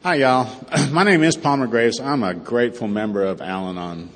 Hi, y'all. My name is Palmer Graves. I'm a grateful member of Al-Anon.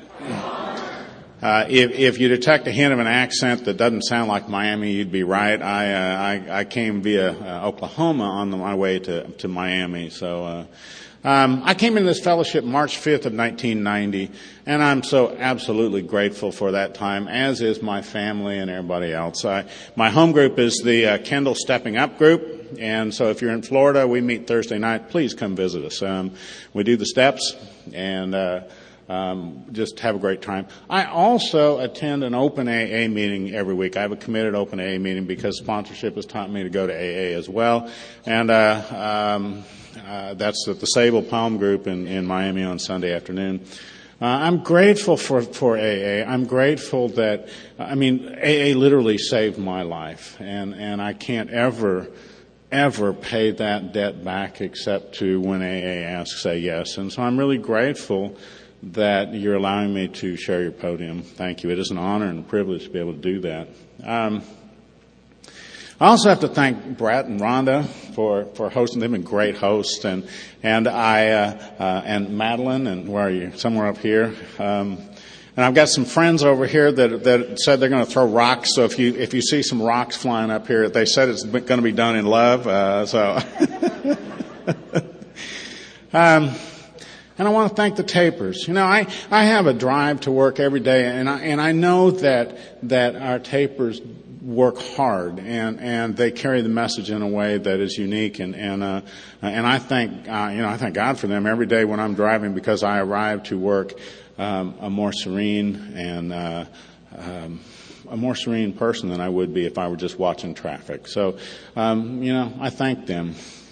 If you detect a hint of an accent that doesn't sound like Miami, you'd be right. I came via Oklahoma on my way to Miami. So I came into this fellowship March 5th of 1990, and I'm so absolutely grateful for that time, as is my family and everybody else. My home group is the Kendall Stepping Up group. And so if you're in Florida, we meet Thursday night. Please come visit us. We do the steps and just have a great time. I also attend an open AA meeting every week. I have a committed open AA meeting because sponsorship has taught me to go to AA as well. And that's at the Sable Palm Group in Miami on Sunday afternoon. I'm grateful for AA. I'm grateful that, AA literally saved my life. And I can't ever pay that debt back except to when AA asks, say yes. And so I'm really grateful that you're allowing me to share your podium. Thank you. It is an honor and a privilege to be able to do that. I also have to thank Brett and Rhonda for hosting. They've been great hosts, and Madeline, and where are you? Somewhere up here. And I've got some friends over here that said they're going to throw rocks. So if you see some rocks flying up here, they said it's going to be done in love. And I want to thank the tapers. I have a drive to work every day, and I know that our tapers work hard and they carry the message in a way that is unique, and I thank God for them every day when I'm driving, because I arrive to work a more serene and a more serene person than I would be if I were just watching traffic. So I thank them.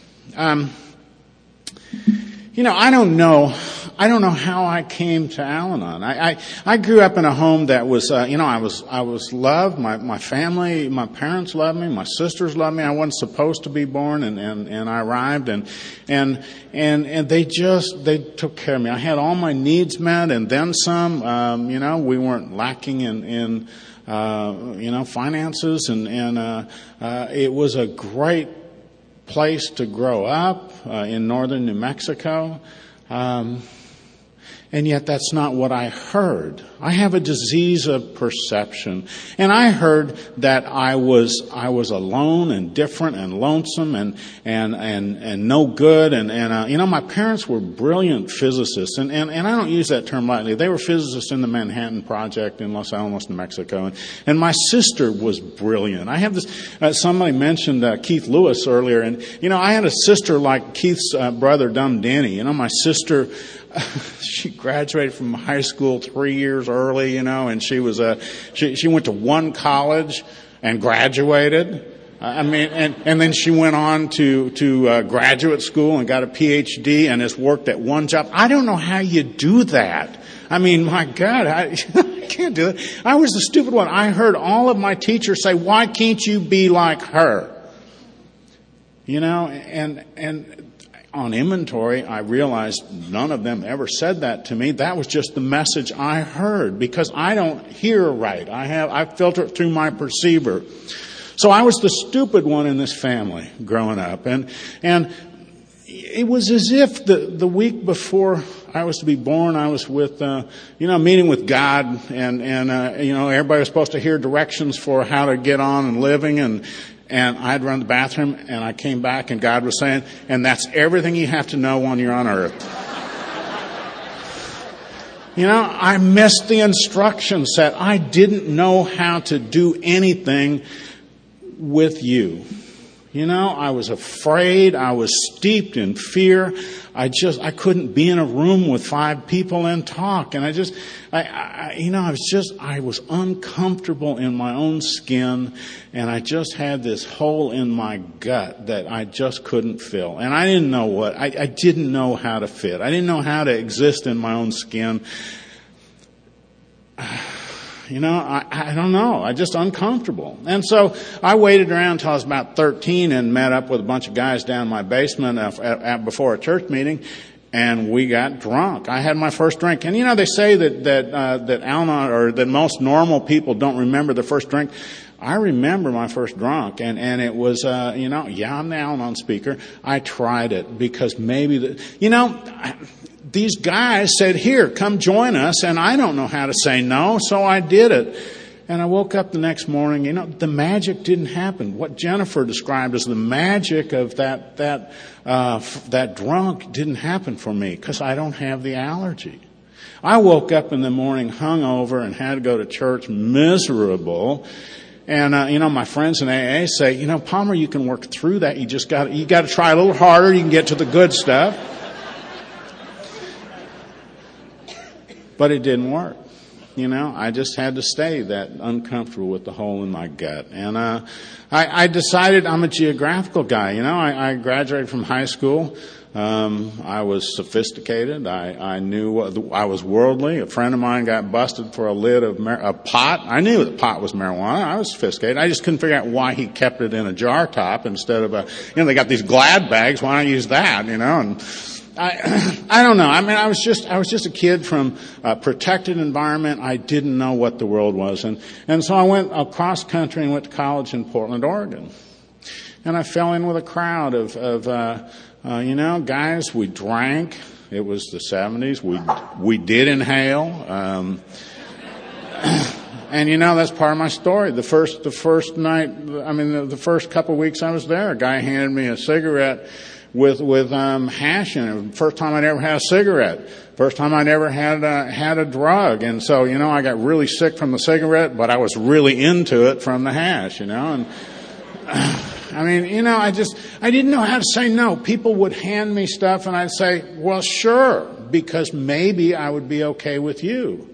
I don't know how I came to Al-Anon. I grew up in a home that was, I was loved. My family, my parents loved me. My sisters loved me. I wasn't supposed to be born, and I arrived, and they took care of me. I had all my needs met and then some. We weren't lacking in finances, and it was a great place to grow up in northern New Mexico, and yet that's not what I heard. I have a disease of perception, and I heard that I was alone and different and lonesome and no good, and my parents were brilliant physicists, and I don't use that term lightly. They were physicists in the Manhattan Project in Los Alamos, New Mexico, and my sister was brilliant. I have this. Somebody mentioned Keith Lewis earlier, and I had a sister like Keith's brother Dum Denny. My sister. She graduated from high school 3 years early, and she was she went to one college and graduated. And then she went on to graduate school and got a PhD and has worked at one job. I don't know how you do that. My God, I can't do it. I was the stupid one. I heard all of my teachers say, "Why can't you be like her?" And on inventory, I realized none of them ever said that to me. That was just the message I heard, because I don't hear right. I filter it through my perceiver. So I was the stupid one in this family growing up, and it was as if the week before I was to be born, I was with meeting with God, and everybody was supposed to hear directions for how to get on and living, and I'd run to the bathroom, and I came back, and God was saying, "And that's everything you have to know when you're on earth." I missed the instruction set. I didn't know how to do anything with you. I was afraid. I was steeped in fear. I couldn't be in a room with 5 people and talk. And I was uncomfortable in my own skin, and I just had this hole in my gut that I just couldn't fill. And I didn't know I didn't know how to fit. I didn't know how to exist in my own skin. I don't know. I'm just uncomfortable. And so I waited around until I was about 13 and met up with a bunch of guys down in my basement before a church meeting, and we got drunk. I had my first drink. And they say that Al-Anon, or that most normal people don't remember the first drink. I remember my first drunk, and it was, I'm the Al-Anon speaker. I tried it because maybe these guys said, here, come join us, and I don't know how to say no, so I did it. And I woke up the next morning, the magic didn't happen. What Jennifer described as the magic of that drunk didn't happen for me because I don't have the allergy. I woke up in the morning hungover and had to go to church miserable. And, my friends in AA say, Palmer, you can work through that. You got to try a little harder. You can get to the good stuff. But it didn't work. I just had to stay that uncomfortable with the hole in my gut. And I decided I'm a geographical guy. I graduated from high school. I was sophisticated. I knew I was worldly. A friend of mine got busted for a lid of a pot. I knew that pot was marijuana. I was sophisticated. I just couldn't figure out why he kept it in a jar top instead of they got these Glad bags. Why not use that, and I don't know. I mean, I was just a kid from a protected environment. I didn't know what the world was. And so I went across country and went to college in Portland, Oregon. And I fell in with a crowd of guys. We drank. It was the 70s. We did inhale. And that's part of my story. The first night, the first couple of weeks I was there, a guy handed me a cigarette with hash in it. First time I'd ever had a cigarette. First time I'd ever had a drug. And so, I got really sick from the cigarette, but I was really into it from the hash, and I didn't know how to say no. People would hand me stuff and I'd say, well, sure, because maybe I would be okay with you.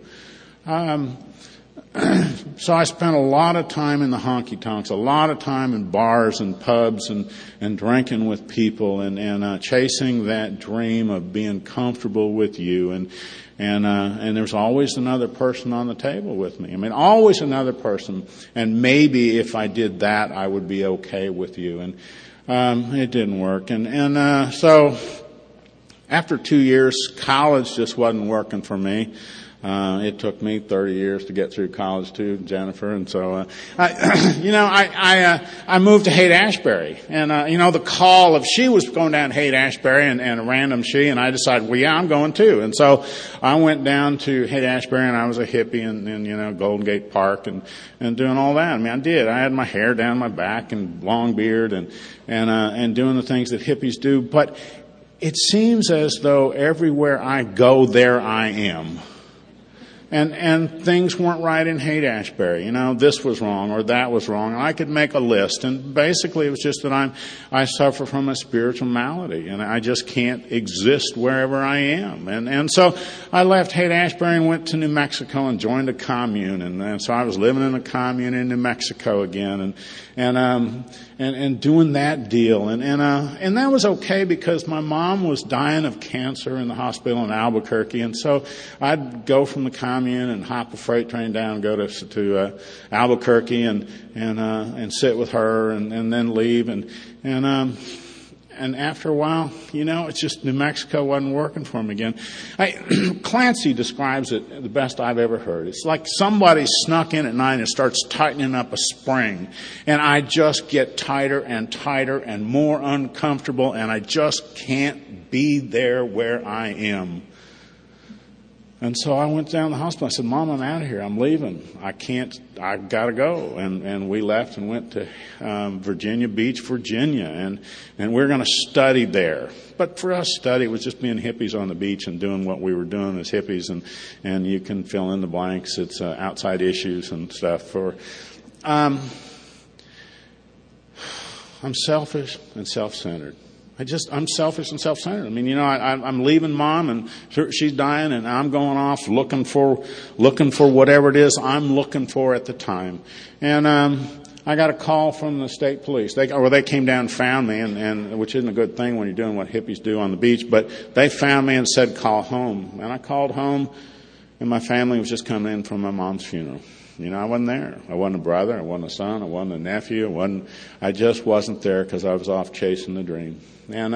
So I spent a lot of time in the honky-tonks, a lot of time in bars and pubs and drinking with people and chasing that dream of being comfortable with you. And there's always another person on the table with me. Always another person. And maybe if I did that, I would be okay with you. And it didn't work. So after 2 years, college just wasn't working for me. It took me 30 years to get through college too, Jennifer. And so, I moved to Haight-Ashbury. And, the call of she was going down to Haight-Ashbury and a random she, and I decided, well, yeah, I'm going too. And so I went down to Haight-Ashbury and I was a hippie in Golden Gate Park and doing all that. I did. I had my hair down my back and long beard and doing the things that hippies do. But it seems as though everywhere I go, there I am. And things weren't right in Haight-Ashbury. This was wrong or that was wrong. And I could make a list. And basically it was just that I suffer from a spiritual malady and I just can't exist wherever I am. And so I left Haight-Ashbury and went to New Mexico and joined a commune. And so I was living in a commune in New Mexico again and doing that deal. And that was okay because my mom was dying of cancer in the hospital in Albuquerque. And so I'd go from the commune and hop a freight train down and go to Albuquerque and sit with her and then leave. And after a while, it's just New Mexico wasn't working for me again. Clancy describes it the best I've ever heard. It's like somebody snuck in at night and starts tightening up a spring. And I just get tighter and tighter and more uncomfortable and I just can't be there where I am. And so I went down to the hospital. I said, Mom, I'm out of here. I'm leaving. I've got to go. And we left and went to Virginia Beach, Virginia. And we're going to study there. But for us, study was just being hippies on the beach and doing what we were doing as hippies. And you can fill in the blanks. It's outside issues and stuff. I'm selfish and self-centered. I'm selfish and self-centered. I'm leaving Mom and she's dying and I'm going off looking for whatever it is I'm looking for at the time. And, I got a call from the state police. They came down and found me and which isn't a good thing when you're doing what hippies do on the beach, but they found me and said, call home. And I called home and my family was just coming in from my mom's funeral. I wasn't there. I wasn't a brother. I wasn't a son. I wasn't a nephew. I just wasn't there because I was off chasing the dream. And,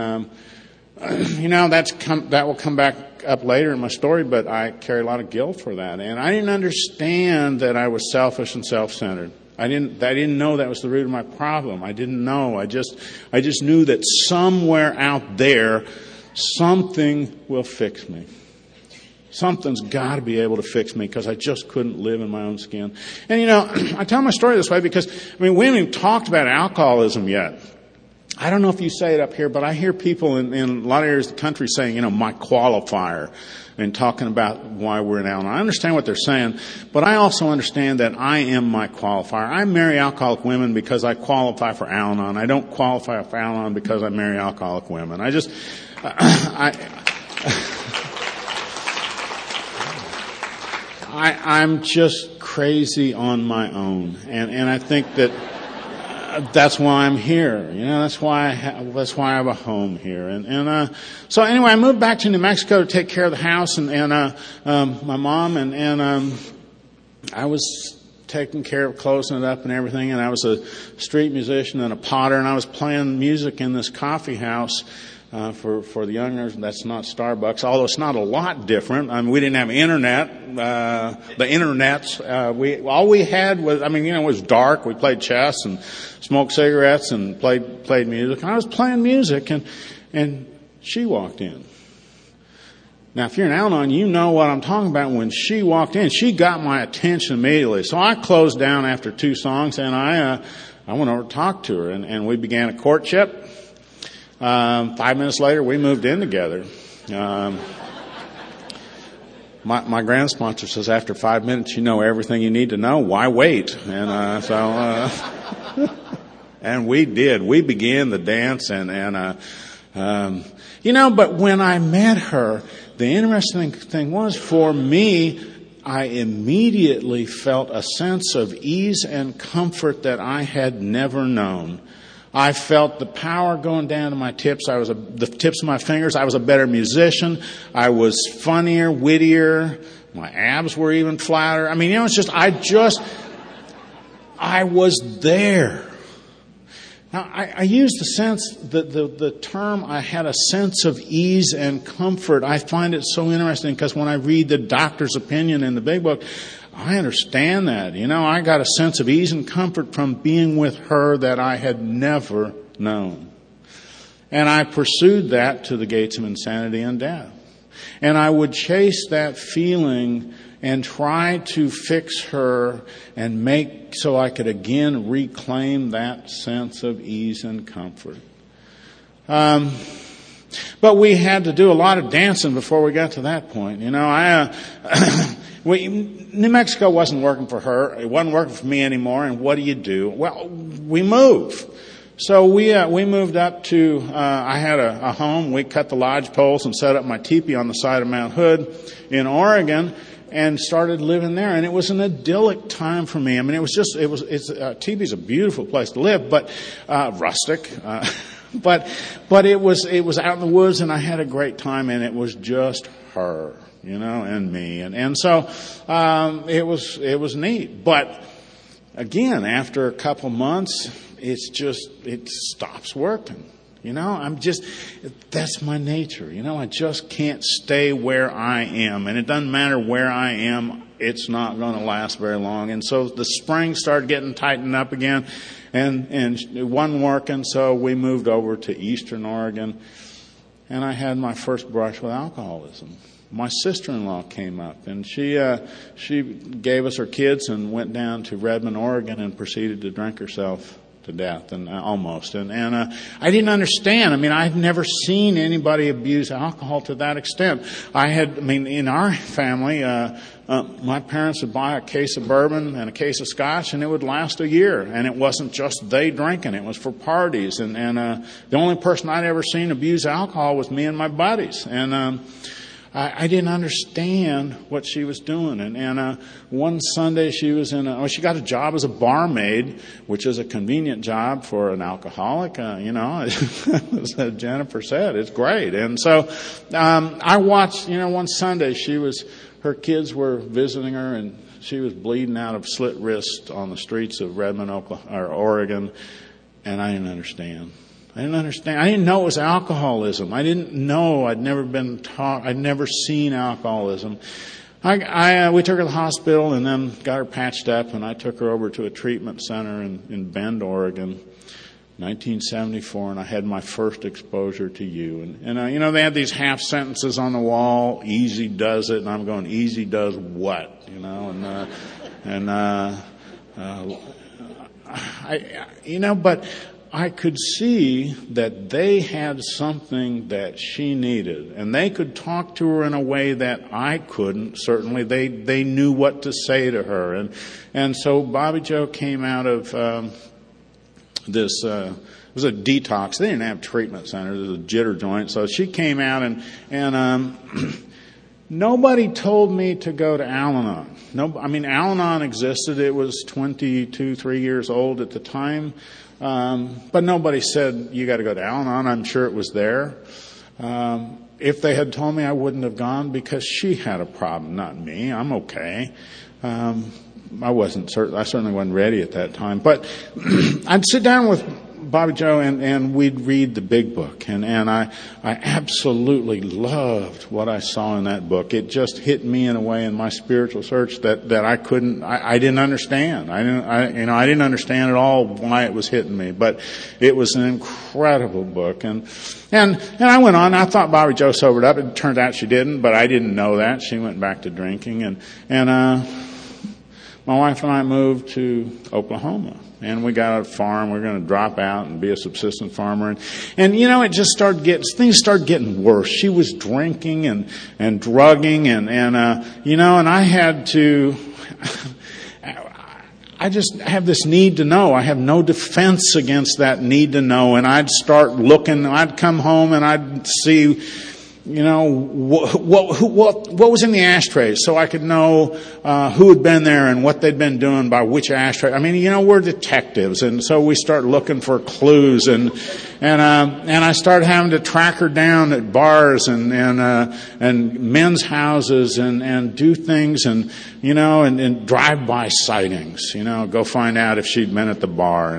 that will come back up later in my story, but I carry a lot of guilt for that. And I didn't understand that I was selfish and self-centered. I didn't know that was the root of my problem. I didn't know. I just knew that somewhere out there, something will fix me. Something's got to be able to fix me because I just couldn't live in my own skin. And I tell my story this way because, we haven't even talked about alcoholism yet. I don't know if you say it up here, but I hear people in a lot of areas of the country saying, my qualifier, and talking about why we're in Al-Anon. I understand what they're saying, but I also understand that I am my qualifier. I marry alcoholic women because I qualify for Al-Anon. I don't qualify for Al-Anon because I marry alcoholic women. I'm just crazy on my own, and I think that that's why I'm here. That's why I have a home here. So anyway, I moved back to New Mexico to take care of the house and my mom and I was taking care of closing it up and everything. And I was a street musician and a potter, and I was playing music in this coffee house. For the youngers, that's not Starbucks, although it's not a lot different. We didn't have internet. The internet's, all we had was, it was dark. We played chess and smoked cigarettes and played music. And I was playing music and she walked in. Now, if you're in Al-Anon, you know what I'm talking about. When she walked in, she got my attention immediately. So I closed down after 2 songs and I went over to talk to her and we began a courtship. 5 minutes later, we moved in together. My grand sponsor says after 5 minutes, you know everything you need to know. Why wait? And and we did. We began the dance, But when I met her, the interesting thing was, for me, I immediately felt a sense of ease and comfort that I had never known. I felt the power going down to my tips. The tips of my fingers. I was a better musician. I was funnier, wittier. My abs were even flatter. It's just, I was there. Now, I use the term, I had a sense of ease and comfort. I find it so interesting because when I read the doctor's opinion in the big book, I understand that. I got a sense of ease and comfort from being with her that I had never known. And I pursued that to the gates of insanity and death. And I would chase that feeling and try to fix her and make so I could again reclaim that sense of ease and comfort. But we had to do a lot of dancing before we got to that point. New Mexico wasn't working for her. It wasn't working for me anymore. And what do? Well, we move. So we moved up to, I had a home. We cut the lodge poles and set up my teepee on the side of Mount Hood in Oregon and started living there. And it was an idyllic time for me. Teepee's a beautiful place to live, but, rustic. But it was out in the woods and I had a great time, and it was just her, and me. And so, it was neat. But again, after a couple months, it stops working. That's my nature. I just can't stay where I am. And it doesn't matter where I am, it's not going to last very long. And so the spring started getting tightened up again, and it wasn't working. So we moved over to Eastern Oregon, and I had my first brush with alcoholism. My sister-in-law came up, and she gave us her kids and went down to Redmond, Oregon, and proceeded to drink herself to death, and almost. And I didn't understand. I'd never seen anybody abuse alcohol to that extent. In our family, my parents would buy a case of bourbon and a case of scotch, and it would last a year. And it wasn't just they drinking; it was for parties. And the only person I'd ever seen abuse alcohol was me and my buddies. And I didn't understand what she was doing. And one Sunday she was she got a job as a barmaid, which is a convenient job for an alcoholic. As Jennifer said, it's great. And so, I watched, one Sunday her kids were visiting her, and she was bleeding out of slit wrist on the streets of Redmond, Oregon. And I didn't understand. I didn't know it was alcoholism. I didn't know. I'd never been taught. I'd never seen alcoholism. We took her to the hospital and then got her patched up, and I took her over to a treatment center in Bend, Oregon, 1974, and I had my first exposure to you. And they had these half sentences on the wall, easy does it, and I'm going, easy does what? But I could see that they had something that she needed, and they could talk to her in a way that I couldn't. Certainly, they knew what to say to her, and so Bobby Joe came out of this. It was a detox. They didn't have treatment centers. It was a jitter joint. So she came out, and nobody told me to go to Al-Anon. Al-Anon existed. It was 3 years old at the time. But nobody said, you got to go to Al-Anon. I'm sure it was there. If they had told me, I wouldn't have gone because she had a problem, not me. I'm okay. I certainly wasn't ready at that time. But I'd sit down with Bobby Joe and we'd read the Big Book. And I absolutely loved what I saw in that book. It just hit me in a way in my spiritual search that I didn't understand. I didn't understand at all why it was hitting me, but it was an incredible book. And I went on. I thought Bobby Joe sobered up. It turned out she didn't, but I didn't know that. She went back to drinking, and my wife and I moved to Oklahoma. And we got a farm. We're going to drop out and be a subsistence farmer. And it just things started getting worse. She was drinking and drugging and I had to, I just have this need to know. I have no defense against that need to know. And I'd start looking, I'd come home and I'd see, what was in the ashtrays so I could know who had been there and what they'd been doing by which ashtray. We're detectives, and so we start looking for clues, and I started having to track her down at bars and men's houses and do things and drive-by sightings, go find out if she'd been at the bar,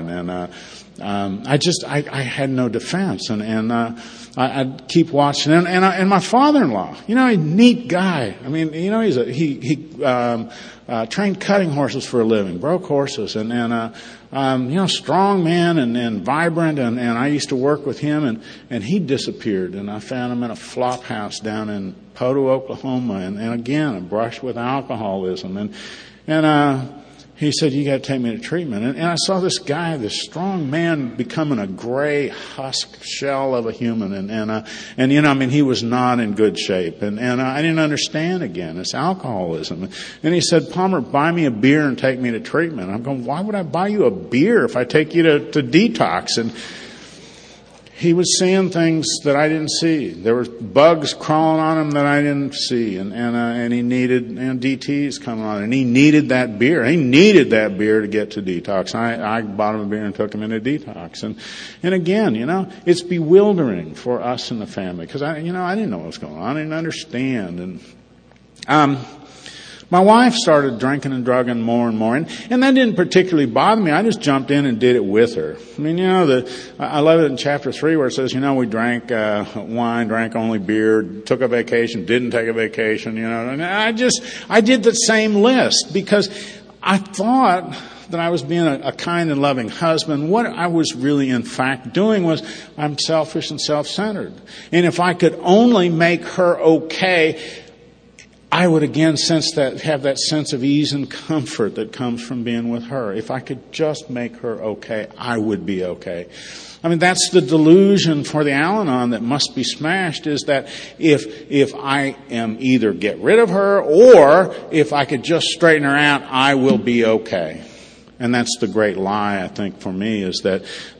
I had no defense, I'd keep watching, and my father-in-law, a neat guy. He trained cutting horses for a living, broke horses, strong man and vibrant, and I used to work with him, and he disappeared, and I found him in a flop house down in Poto, Oklahoma, and again, a brush with alcoholism, he said, you got to take me to treatment. And I saw this guy, this strong man, becoming a gray husk shell of a human. He was not in good shape. And I didn't understand again. It's alcoholism. And he said, Palmer, buy me a beer and take me to treatment. I'm going, why would I buy you a beer if I take you to detox? And he was seeing things that I didn't see. There were bugs crawling on him that I didn't see, and he needed DTs coming on, and he needed that beer. He needed that beer to get to detox. I bought him a beer and took him into detox, and again, it's bewildering for us in the family because I didn't know what was going on. I didn't understand, and my wife started drinking and drugging more and more, and that didn't particularly bother me. I just jumped in and did it with her. I love it in chapter 3 where it says, we drank wine, drank only beer, took a vacation, didn't take a vacation, and I did the same list because I thought that I was being a kind and loving husband. What I was really in fact doing was I'm selfish and self-centered. And if I could only make her okay, I would again have that sense of ease and comfort that comes from being with her. If I could just make her okay, I would be okay. That's the delusion for the Al-Anon that must be smashed, is that if I am either get rid of her or if I could just straighten her out, I will be okay. And that's the great lie, I think, for me, is that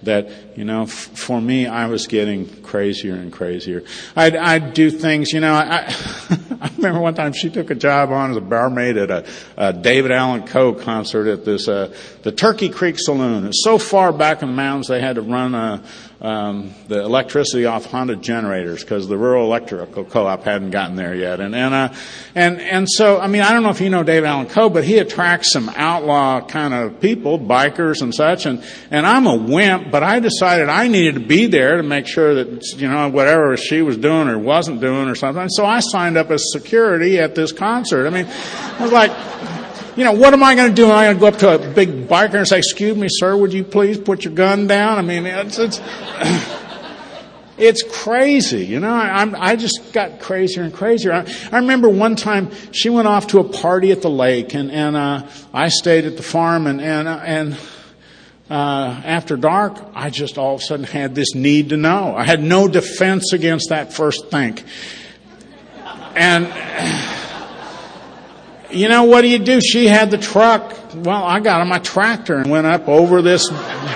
for me, I was getting crazier and crazier. I'd do things, I remember one time she took a job on as a barmaid at a David Allan Coe concert at the Turkey Creek Saloon. It's so far back in the mountains they had to run the electricity off Honda generators because the rural electrical co-op hadn't gotten there yet. And so, I mean, I don't know if you know David Allan Coe, but he attracts some outlaw kind of people, bikers and such. And I'm a wimp, but I decided I needed to be there to make sure that, whatever she was doing or wasn't doing or something. So I signed up as security at this concert. I mean, I was like, what am I going to do? Am I going to go up to a big biker and say, "Excuse me, sir, would you please put your gun down?" I mean, it's crazy, I just got crazier and crazier. I remember one time she went off to a party at the lake, and I stayed at the farm, and after dark, I just all of a sudden had this need to know. I had no defense against that first think, and. What do? She had the truck. Well, I got on my tractor and went up over these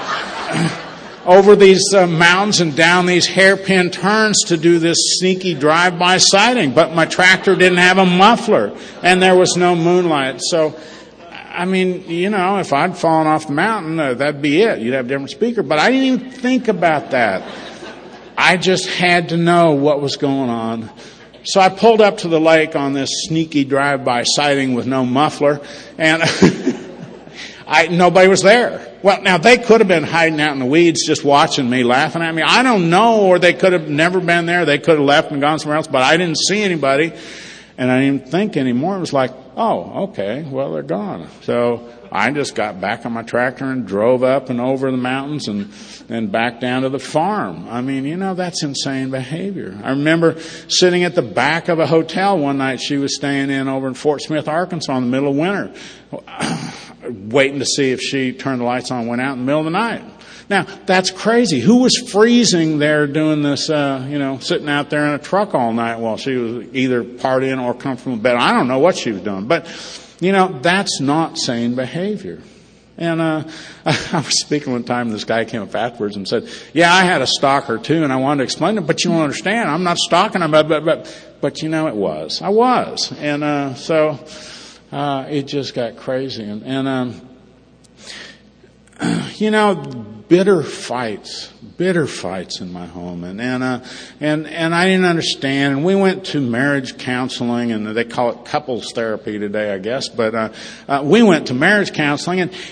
mountains and down these hairpin turns to do this sneaky drive-by sighting. But my tractor didn't have a muffler, and there was no moonlight. So, I mean, if I'd fallen off the mountain, that'd be it. You'd have a different speaker. But I didn't even think about that. I just had to know what was going on. So I pulled up to the lake on this sneaky drive-by sighting with no muffler, and nobody was there. Well, now they could have been hiding out in the weeds just watching me, laughing at me. I don't know, or they could have never been there. They could have left and gone somewhere else, but I didn't see anybody, and I didn't even think anymore. It was like, oh, okay, well, they're gone. So I just got back on my tractor and drove up and over the mountains and back down to the farm. I mean, that's insane behavior. I remember sitting at the back of a hotel one night she was staying in over in Fort Smith, Arkansas in the middle of winter, waiting to see if she turned the lights on and went out in the middle of the night. Now, that's crazy. Who was freezing there doing this, sitting out there in a truck all night while she was either partying or comfortable in bed? I don't know what she was doing, but that's not sane behavior. And I was speaking one time, and this guy came up afterwards and said, "Yeah, I had a stalker too, and I wanted to explain it, but you don't understand. I'm not stalking him, but it was. I was." And so it just got crazy. And bitter fights in my home, and I didn't understand. And we went to marriage counseling, and they call it couples therapy today, I guess. But we went to marriage counseling, and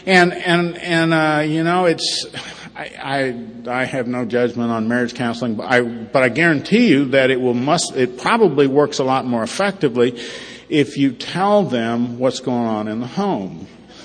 it's I have no judgment on marriage counseling, but I guarantee you that it probably works a lot more effectively if you tell them what's going on in the home.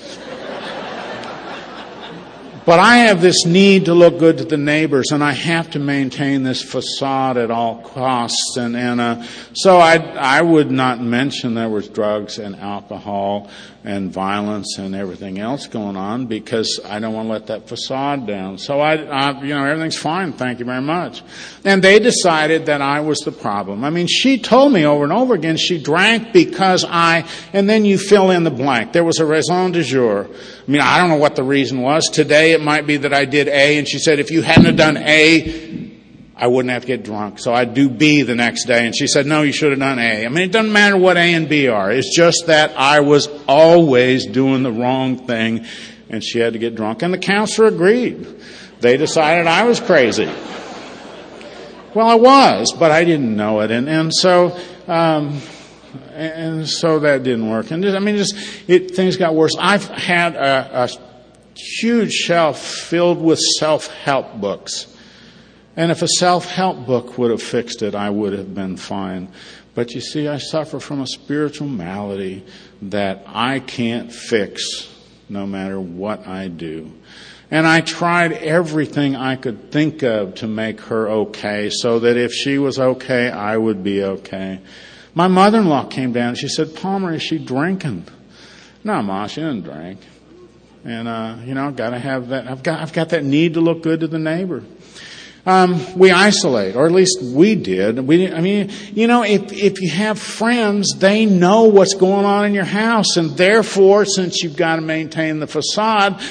But I have this need to look good to the neighbors, and I have to maintain this facade at all costs. So I would not mention there was drugs and alcohol and violence and everything else going on because I don't want to let that facade down. So everything's fine, thank you very much. And they decided that I was the problem. I mean, she told me over and over again she drank because and then you fill in the blank. There was a raison du jour. I mean, I don't know what the reason was. Today it might be that I did A, and she said, if you hadn't have done A, I wouldn't have to get drunk. So I'd do B the next day. And she said, no, you should have done A. I mean, it doesn't matter what A and B are. It's just that I was always doing the wrong thing, and she had to get drunk. And the counselor agreed. They decided I was crazy. Well, I was, but I didn't know it. And so that didn't work. And things got worse. I've had a huge shelf filled with self-help books. And if a self-help book would have fixed it, I would have been fine. But you see, I suffer from a spiritual malady that I can't fix no matter what I do. And I tried everything I could think of to make her okay, so that if she was okay, I would be okay. My mother-in-law came down and she said, Palmer, is she drinking? No, Ma, she didn't drink. And, gotta have that. I've got that need to look good to the neighbor. We isolate, or at least we did. If you have friends, they know what's going on in your house, and therefore, since you've got to maintain the facade,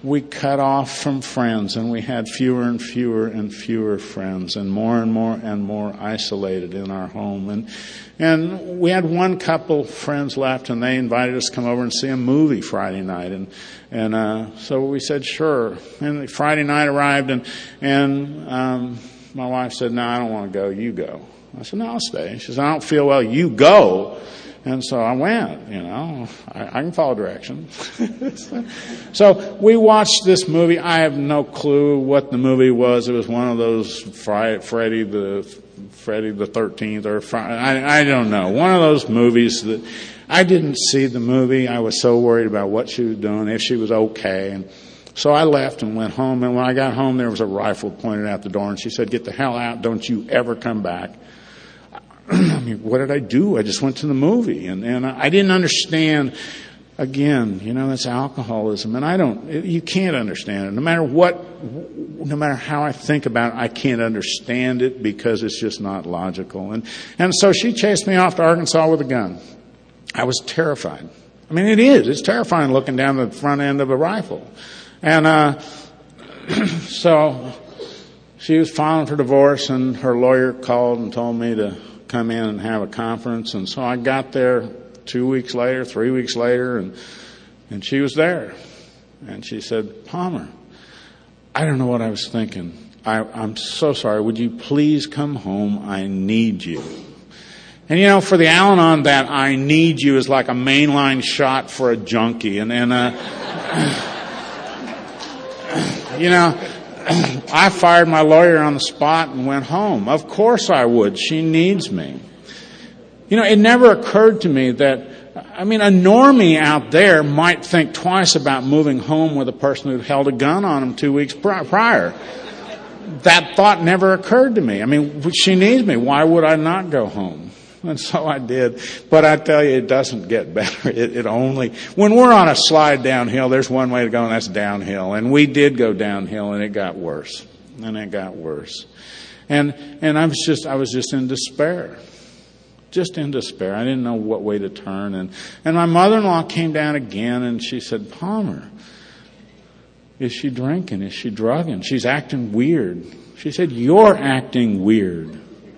we cut off from friends, and we had fewer and fewer and fewer friends, and more isolated in our home. And we had one couple friends left, and they invited us to come over and see a movie Friday night. And so we said, sure. And Friday night arrived, and my wife said, no, I don't want to go. You go. I said, no, I'll stay. She said, I don't feel well. You go. And so I went, I can follow directions. So we watched this movie. I have no clue what the movie was. It was one of those Friday the 13th or I don't know. One of those movies that I didn't see the movie. I was so worried about what she was doing, if she was okay. And so I left and went home. And when I got home, there was a rifle pointed out the door. And she said, get the hell out. Don't you ever come back. I mean, what did I do? I just went to the movie, and I didn't understand. Again, that's alcoholism, and you can't understand it. No matter how I think about it, I can't understand it because it's just not logical. And so she chased me off to Arkansas with a gun. I was terrified. I mean, it's terrifying looking down the front end of a rifle. And so she was filing for divorce, and her lawyer called and told me to come in and have a conference. And so I got there 2 weeks later, 3 weeks later, and she was there. And she said, Palmer, I don't know what I was thinking. I'm so sorry. Would you please come home? I need you. And for the Al-Anon, that I need you is like a mainline shot for a junkie. I fired my lawyer on the spot and went home. Of course I would. She needs me. It never occurred to me that, a normie out there might think twice about moving home with a person who held a gun on him 2 weeks prior. That thought never occurred to me. She needs me. Why would I not go home? And so I did. But I tell you, it doesn't get better. It only, when we're on a slide downhill, there's one way to go, and that's downhill. And we did go downhill, and it got worse. And I was just in despair. Just in despair. I didn't know what way to turn. And my mother-in-law came down again, and she said, Palmer, is she drinking? Is she drugging? She's acting weird. She said, you're acting weird.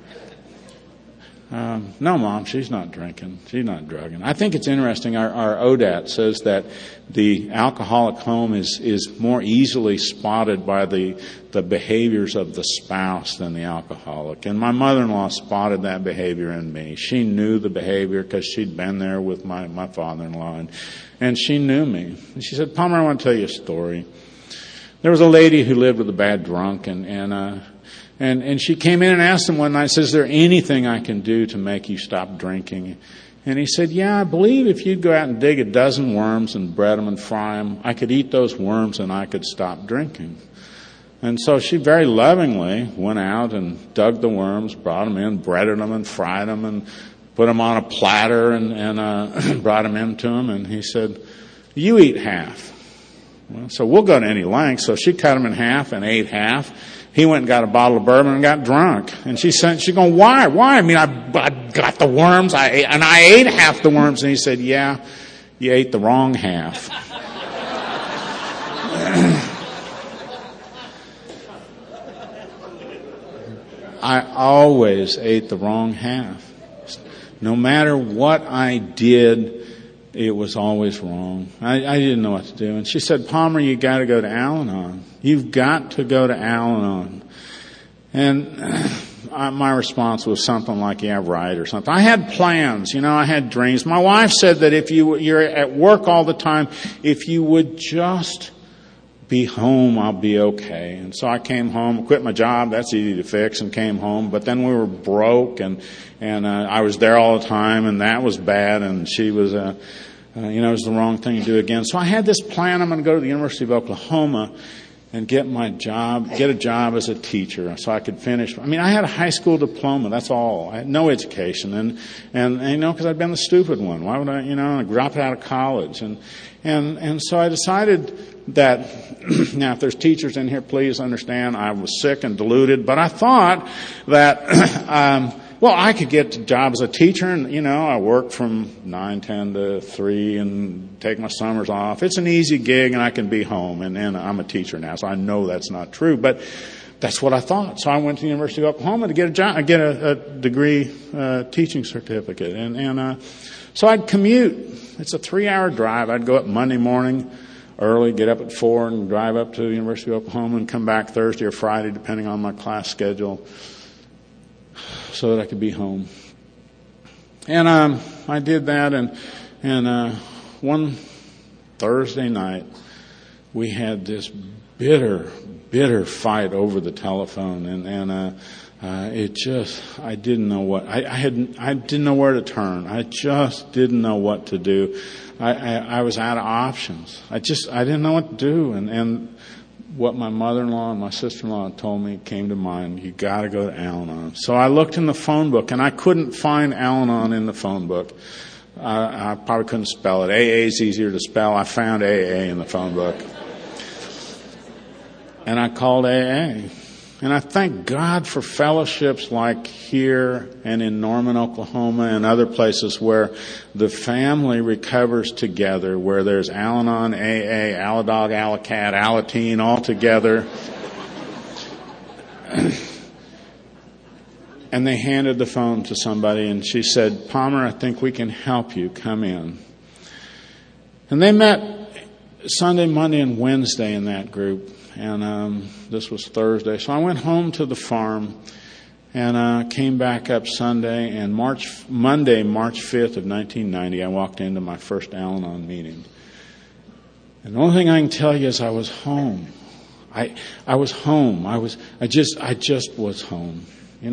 No, Mom, she's not drinking. She's not drugging. I think it's interesting. Our ODAT says that the alcoholic home is more easily spotted by the behaviors of the spouse than the alcoholic. And my mother-in-law spotted that behavior in me. She knew the behavior because she'd been there with my father-in-law. And she knew me. And she said, Palmer, I want to tell you a story. There was a lady who lived with a bad drunk, and she came in and asked him one night, says, is there anything I can do to make you stop drinking? And he said, yeah, I believe if you'd go out and dig a dozen worms and bread them and fry them, I could eat those worms and I could stop drinking. And so she very lovingly went out and dug the worms, brought them in, breaded them and fried them and put them on a platter and brought them into him. And he said, you eat half. Well, so we'll go to any length. So she cut them in half and ate half. He went and got a bottle of bourbon and got drunk. And she's going, why? I got the worms. I ate half the worms. And he said, yeah, you ate the wrong half. I always ate the wrong half. No matter what I did, it was always wrong. I didn't know what to do. And she said, Palmer, you got to go to Al-Anon. You've got to go to Al-Anon. And my response was something like, yeah, right, or something. I had plans, I had dreams. My wife said that if you're at work all the time, if you would just be home, I'll be okay. And so I came home, quit my job. That's easy to fix, and came home. But then we were broke, and I was there all the time, and that was bad. And she was, it was the wrong thing to do again. So I had this plan. I'm going to go to the University of Oklahoma and get a job as a teacher, so I could finish. I had a high school diploma. That's all. I had no education, and because I'd been the stupid one. Why would I, I dropped out of college, and so I decided that, now if there's teachers in here, please understand I was sick and deluded, but I thought that, well, I could get a job as a teacher, and, I work from 9:10 to 3 and take my summers off. It's an easy gig, and I can be home, and I'm a teacher now, so I know that's not true, but that's what I thought. So I went to the University of Oklahoma to get a job, get a degree teaching certificate, and so I'd commute. It's a 3-hour drive. I'd go up Monday morning early, get up at 4 and drive up to the University of Oklahoma and come back Thursday or Friday, depending on my class schedule, so that I could be home. And I did that, and one Thursday night we had this bitter fight over the telephone, and I didn't know what I didn't know where to turn. I just didn't know what to do. I was out of options. I didn't know what to do, and what my mother-in-law and my sister-in-law told me came to mind. You got to go to Al-Anon. So I looked in the phone book, and I couldn't find Al-Anon in the phone book. I probably couldn't spell it. AA is easier to spell. I found AA in the phone book. And I called AA. And I thank God for fellowships like here and in Norman, Oklahoma, and other places where the family recovers together, where there's Al-Anon, AA, Al-Dog, Al-Cat, Alateen all together. And they handed the phone to somebody, and she said, "Palmer, I think we can help you. Come in." And they met Sunday, Monday, and Wednesday in that group. And this was Thursday. So I went home to the farm and came back up Sunday. And Monday, March 5th of 1990, I walked into my first Al-Anon meeting. And the only thing I can tell you is I was home. I was home. I just was home.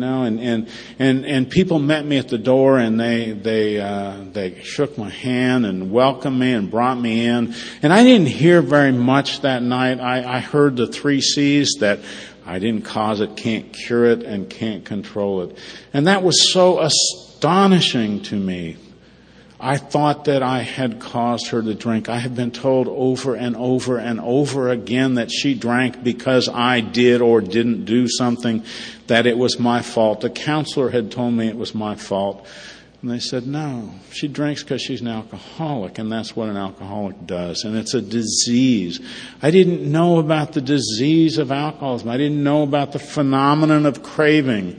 And people met me at the door, and they shook my hand and welcomed me and brought me in. And I didn't hear very much that night. I heard the 3 C's, that I didn't cause it, can't cure it, and can't control it. And that was so astonishing to me. I thought that I had caused her to drink. I had been told over and over and over again that she drank because I did or didn't do something, that it was my fault. The counselor had told me it was my fault. And they said, no, she drinks because she's an alcoholic, and that's what an alcoholic does. And it's a disease. I didn't know about the disease of alcoholism. I didn't know about the phenomenon of craving.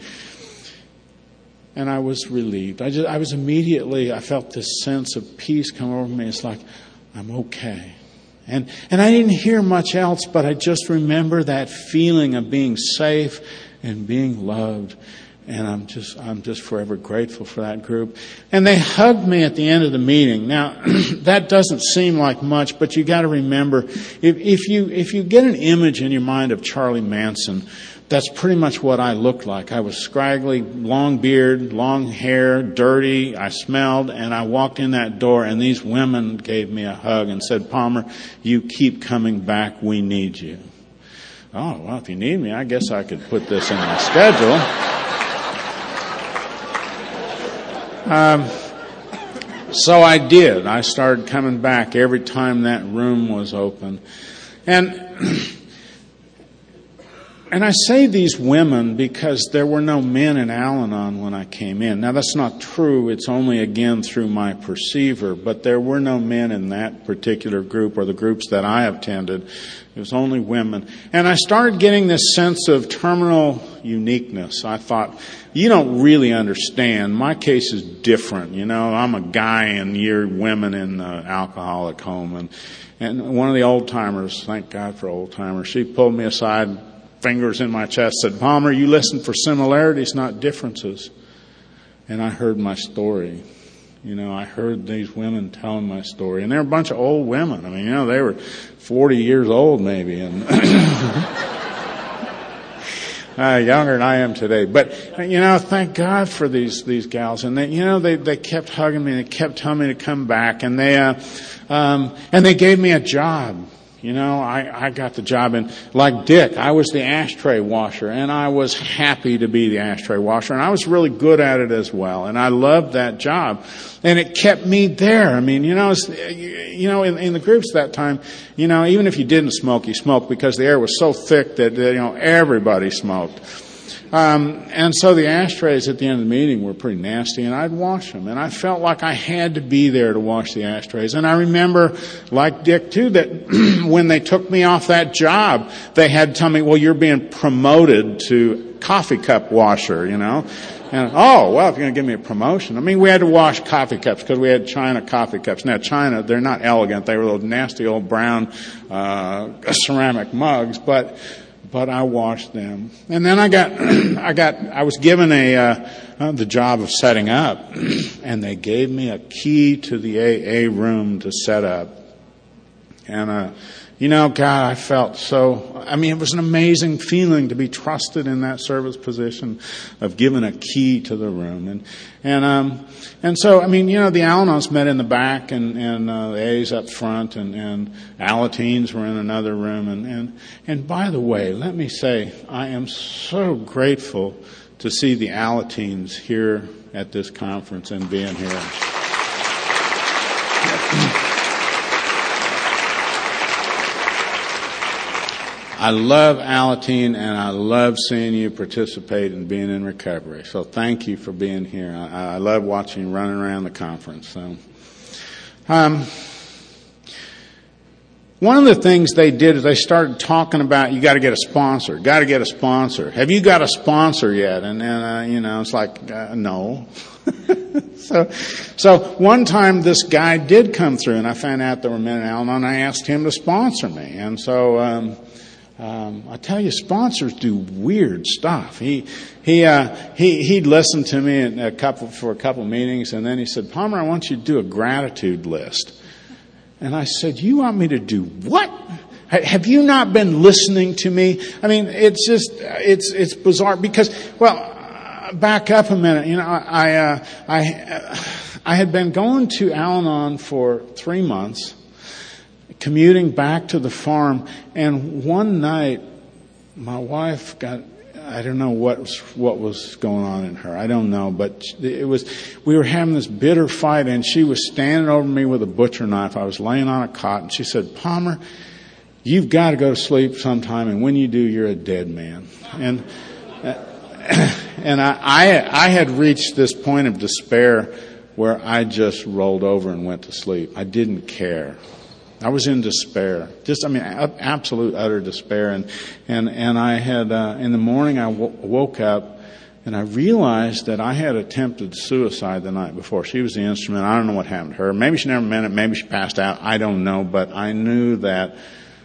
And I was relieved. I felt this sense of peace come over me. It's like, I'm okay. And I didn't hear much else, but I just remember that feeling of being safe and being loved. And I'm just forever grateful for that group. And they hugged me at the end of the meeting. Now, that doesn't seem like much, but you got to remember, if you get an image in your mind of Charlie Manson, that's pretty much what I looked like. I was scraggly, long beard, long hair, dirty. I smelled, and I walked in that door, and these women gave me a hug and said, "Palmer, you keep coming back. We need you." Oh, well, if you need me, I guess I could put this in my schedule. So I did. I started coming back every time that room was open. And I say these women because there were no men in Al-Anon when I came in. Now, that's not true. It's only, again, through my perceiver. But there were no men in that particular group or the groups that I attended. It was only women. And I started getting this sense of terminal uniqueness. I thought, you don't really understand. My case is different. I'm a guy and you're women in an alcoholic home. And one of the old-timers, thank God for old-timers, she pulled me aside, fingers in my chest, said, "Palmer, you listen for similarities, not differences." And I heard my story. I heard these women telling my story. And they're a bunch of old women. I mean, they were 40 years old maybe. And younger than I am today. But, thank God for these gals. And they kept hugging me. They kept telling me to come back. And they gave me a job. I got the job, and like Dick, I was the ashtray washer, and I was happy to be the ashtray washer, and I was really good at it as well, and I loved that job, and it kept me there. I mean, in the groups that time, even if you didn't smoke, you smoked because the air was so thick that, everybody smoked. And so the ashtrays at the end of the meeting were pretty nasty, and I'd wash them. And I felt like I had to be there to wash the ashtrays. And I remember, like Dick too, that when they took me off that job, they had to tell me, well, you're being promoted to coffee cup washer, you know. And, oh, well, if you're going to give me a promotion. I mean, we had to wash coffee cups because we had China coffee cups. Now, China, they're not elegant. They were those nasty old brown ceramic mugs, but I washed them. And then I was given the job of setting up, and they gave me a key to the AA room to set up. And, God, I felt it was an amazing feeling to be trusted in that service position of giving a key to the room. And so, the Al-Anons met in the back and the A's up front and Alateens were in another room. And by the way, let me say, I am so grateful to see the Alateens here at this conference and being here. I love Alateen, and I love seeing you participate and being in recovery. So thank you for being here. I love watching you running around the conference. So, one of the things they did is they started talking about you got to get a sponsor. Got to get a sponsor. Have you got a sponsor yet? And it's like no. So one time this guy did come through, and I found out there were men in Al-Anon, and I asked him to sponsor me. And so. I tell you, sponsors do weird stuff. He'd listened to me for a couple meetings, and then he said, Palmer, I want you to do a gratitude list. And I said, you want me to do what? Have you not been listening to me? It's bizarre because, back up a minute. I had been going to Al-Anon for 3 months, commuting back to the farm, and one night my wife I don't know what was going on in her. I don't know, but we were having this bitter fight, and she was standing over me with a butcher knife. I was laying on a cot, and she said, Palmer, you've got to go to sleep sometime, and when you do, you're a dead man. And I had reached this point of despair where I just rolled over and went to sleep. I didn't care. I was in despair, absolute, utter despair. And I had, in the morning I woke up and I realized that I had attempted suicide the night before. She was the instrument. I don't know what happened to her. Maybe she never meant it. Maybe she passed out. I don't know. But I knew that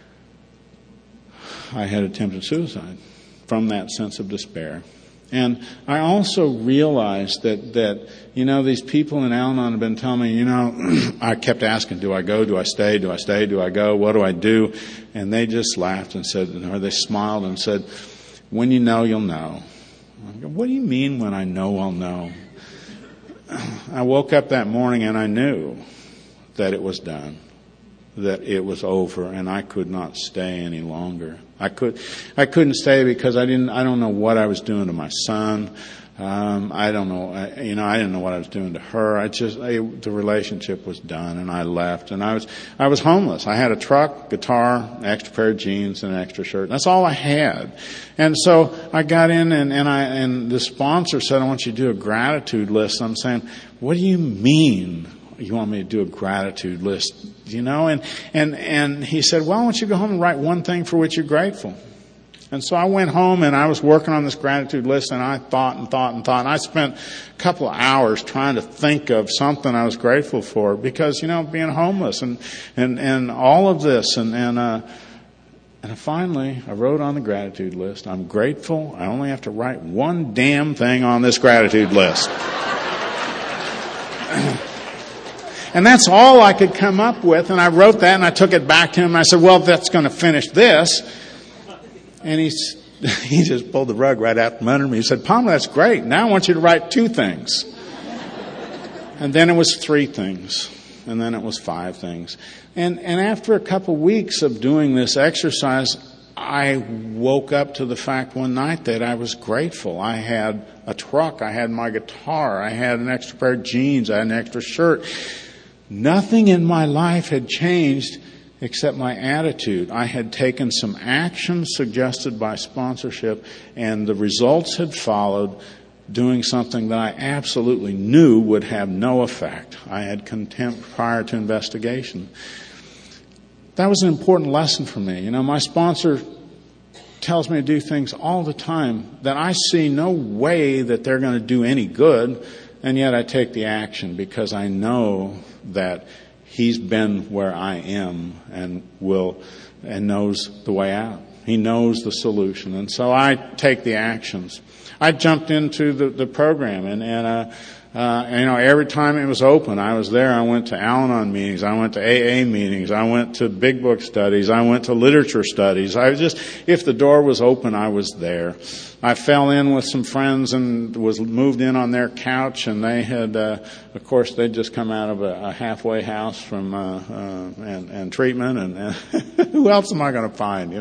I had attempted suicide from that sense of despair. And I also realized that these people in Al-Anon have been telling me, I kept asking, do I go? Do I stay? Do I stay? Do I go? What do I do? And they just laughed and said, or they smiled and said, when you know, you'll know. I go, what do you mean when I know, I'll know? I woke up that morning and I knew that it was done, that it was over, and I could not stay any longer. I couldn't stay because I don't know what I was doing to my son. I don't know, I didn't know what I was doing to her. The relationship was done, and I left, and I was homeless. I had a truck, guitar, an extra pair of jeans, and an extra shirt. That's all I had. And so I got in, and the sponsor said, I want you to do a gratitude list. I'm saying, what do you mean? You want me to do a gratitude list, And he said, well, I want you to go home and write one thing for which you're grateful. And so I went home and I was working on this gratitude list, and I thought. And I spent a couple of hours trying to think of something I was grateful for because, being homeless and all of this. And finally, I wrote on the gratitude list, I'm grateful. I only have to write one damn thing on this gratitude list. And that's all I could come up with. And I wrote that and I took it back to him. And I said, well, that's going to finish this. And he just pulled the rug right out from under me. He said, Palmer, that's great. Now I want you to write 2 things. And then it was 3 things. And then it was 5 things. And after a couple weeks of doing this exercise, I woke up to the fact one night that I was grateful. I had a truck. I had my guitar. I had an extra pair of jeans. I had an extra shirt. Nothing in my life had changed except my attitude. I had taken some action suggested by sponsorship, and the results had followed, doing something that I absolutely knew would have no effect. I had contempt prior to investigation. That was an important lesson for me. My sponsor tells me to do things all the time that I see no way that they're going to do any good, and yet I take the action because I know that he's been where I am and knows the way out. He knows the solution. And so I take the actions. I jumped into the program and every time it was open, I was there. I went to Al-Anon meetings. I went to AA meetings. I went to big book studies. I went to literature studies. If the door was open, I was there. I fell in with some friends and was moved in on their couch, and they had, of course, they'd just come out of a halfway house from, and treatment, and who else am I going to find,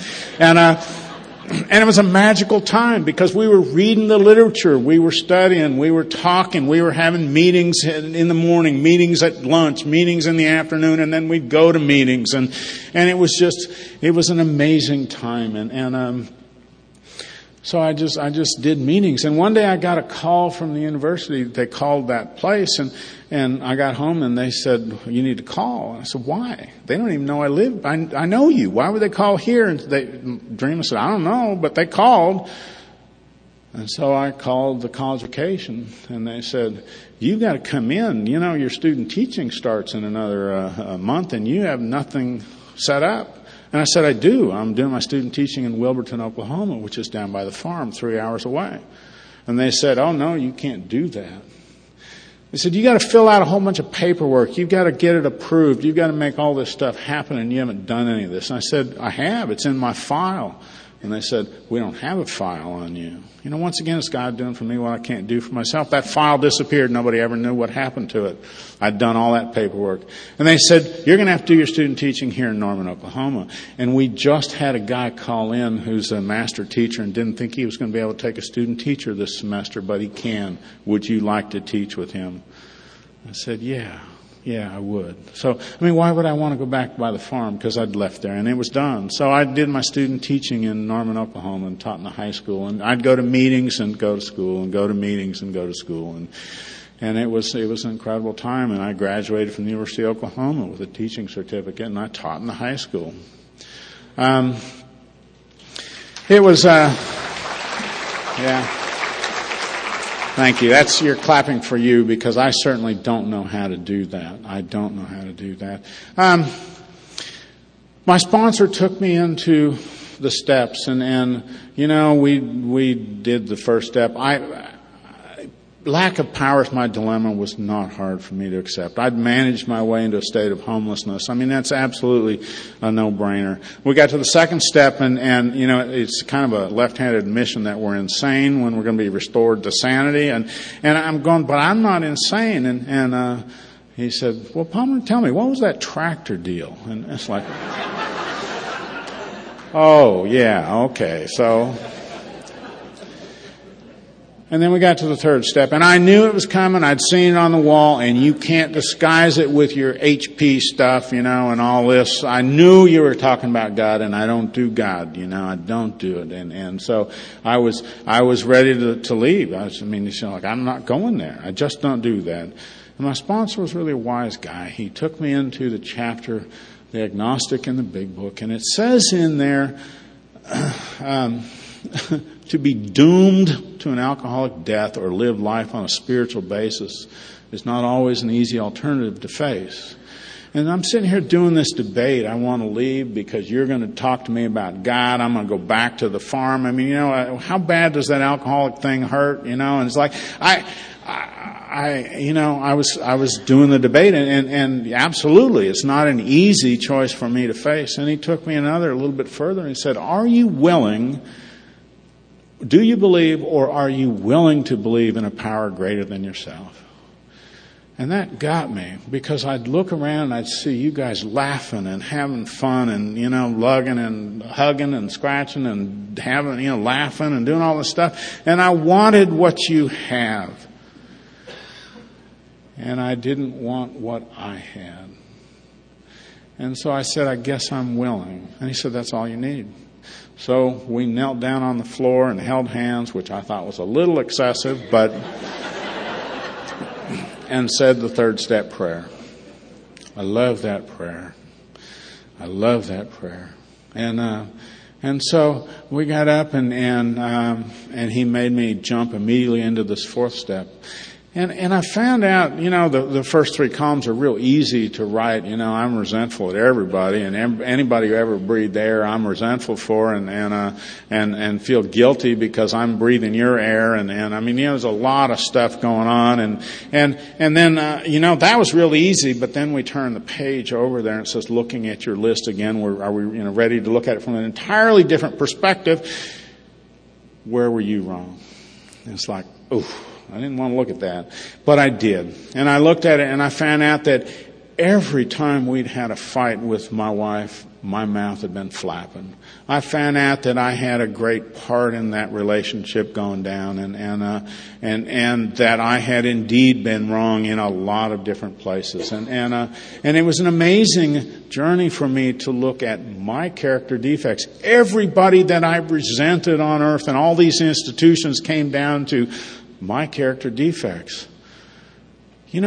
And it was a magical time because we were reading the literature, we were studying, we were talking, we were having meetings in the morning, meetings at lunch, meetings in the afternoon, and then we'd go to meetings, and it was an amazing time, so I just did meetings. And one day I got a call from the university. They called that place, and I got home and they said, "You need to call." I said, "Why?" They don't even know I live. I know you. Why would they call here? And Dreamer said, "I don't know, but they called." And so I called the college vacation, and they said, "You got to come in. Your student teaching starts in another month, and you have nothing set up." And I said, "I do. I'm doing my student teaching in Wilburton, Oklahoma, which is down by the farm, 3 hours away." And they said, "Oh, no, you can't do that." They said, "You got to fill out a whole bunch of paperwork. You've got to get it approved. You've got to make all this stuff happen, and you haven't done any of this." And I said, "I have. It's in my file." And they said, "We don't have a file on you." Once again, it's God doing for me what I can't do for myself. That file disappeared. Nobody ever knew what happened to it. I'd done all that paperwork. And they said, "You're going to have to do your student teaching here in Norman, Oklahoma." And we just had a guy call in who's a master teacher and didn't think he was going to be able to take a student teacher this semester, but he can. "Would you like to teach with him?" I said, Yeah, I would. So, why would I want to go back by the farm? Because I'd left there and it was done. So I did my student teaching in Norman, Oklahoma, and taught in the high school. And I'd go to meetings and go to school, and go to meetings and go to school. And it was an incredible time. And I graduated from the University of Oklahoma with a teaching certificate, and I taught in the high school. It was, yeah. Thank you. You're clapping for you because I certainly don't know how to do that. I don't know how to do that. My sponsor took me into the steps, and we did the first step. Lack of power is my dilemma was not hard for me to accept. I'd managed my way into a state of homelessness. That's absolutely a no-brainer. We got to the second step, and it's kind of a left-handed admission that we're insane when we're going to be restored to sanity. And I'm going, but I'm not insane. And he said, "Well, Palmer, tell me, what was that tractor deal?" And it's like, oh, yeah, okay, so... And then we got to the third step, and I knew it was coming. I'd seen it on the wall, and you can't disguise it with your HP stuff, and all this. I knew you were talking about God, and I don't do God, I don't do it. And so I was ready to leave. I'm not going there. I just don't do that. And my sponsor was really a wise guy. He took me into the chapter, The Agnostic in the Big Book, and it says in there, to be doomed to an alcoholic death or live life on a spiritual basis is not always an easy alternative to face. And I'm sitting here doing this debate. I want to leave because you're going to talk to me about God. I'm going to go back to the farm. How bad does that alcoholic thing hurt? And it's like, I was doing the debate, and absolutely, it's not an easy choice for me to face. And he took me a little bit further, and he said, do you believe, or are you willing to believe in a power greater than yourself? And that got me, because I'd look around and I'd see you guys laughing and having fun and, lugging and hugging and scratching and having, laughing and doing all this stuff. And I wanted what you have. And I didn't want what I had. And so I said, I guess I'm willing. And he said, that's all you need. So we knelt down on the floor and held hands, which I thought was a little excessive, but and said the third step prayer. I love that prayer. I love that prayer. And so we got up and he made me jump immediately into this fourth step. And I found out, the first three columns are real easy to write. I'm resentful at everybody, and anybody who ever breathed air, I'm resentful for, and feel guilty because I'm breathing your air, and I mean, there's a lot of stuff going on, and then that was real easy. But then we turn the page over there, and it says, "Looking at your list again, are we ready to look at it from an entirely different perspective? Where were you wrong?" And it's like, oof. I didn't want to look at that, but I did. And I looked at it and I found out that every time we'd had a fight with my wife, my mouth had been flapping. I found out that I had a great part in that relationship going down, and that I had indeed been wrong in a lot of different places. And it was an amazing journey for me to look at my character defects. Everybody that I resented on earth and all these institutions came down to my character defects. And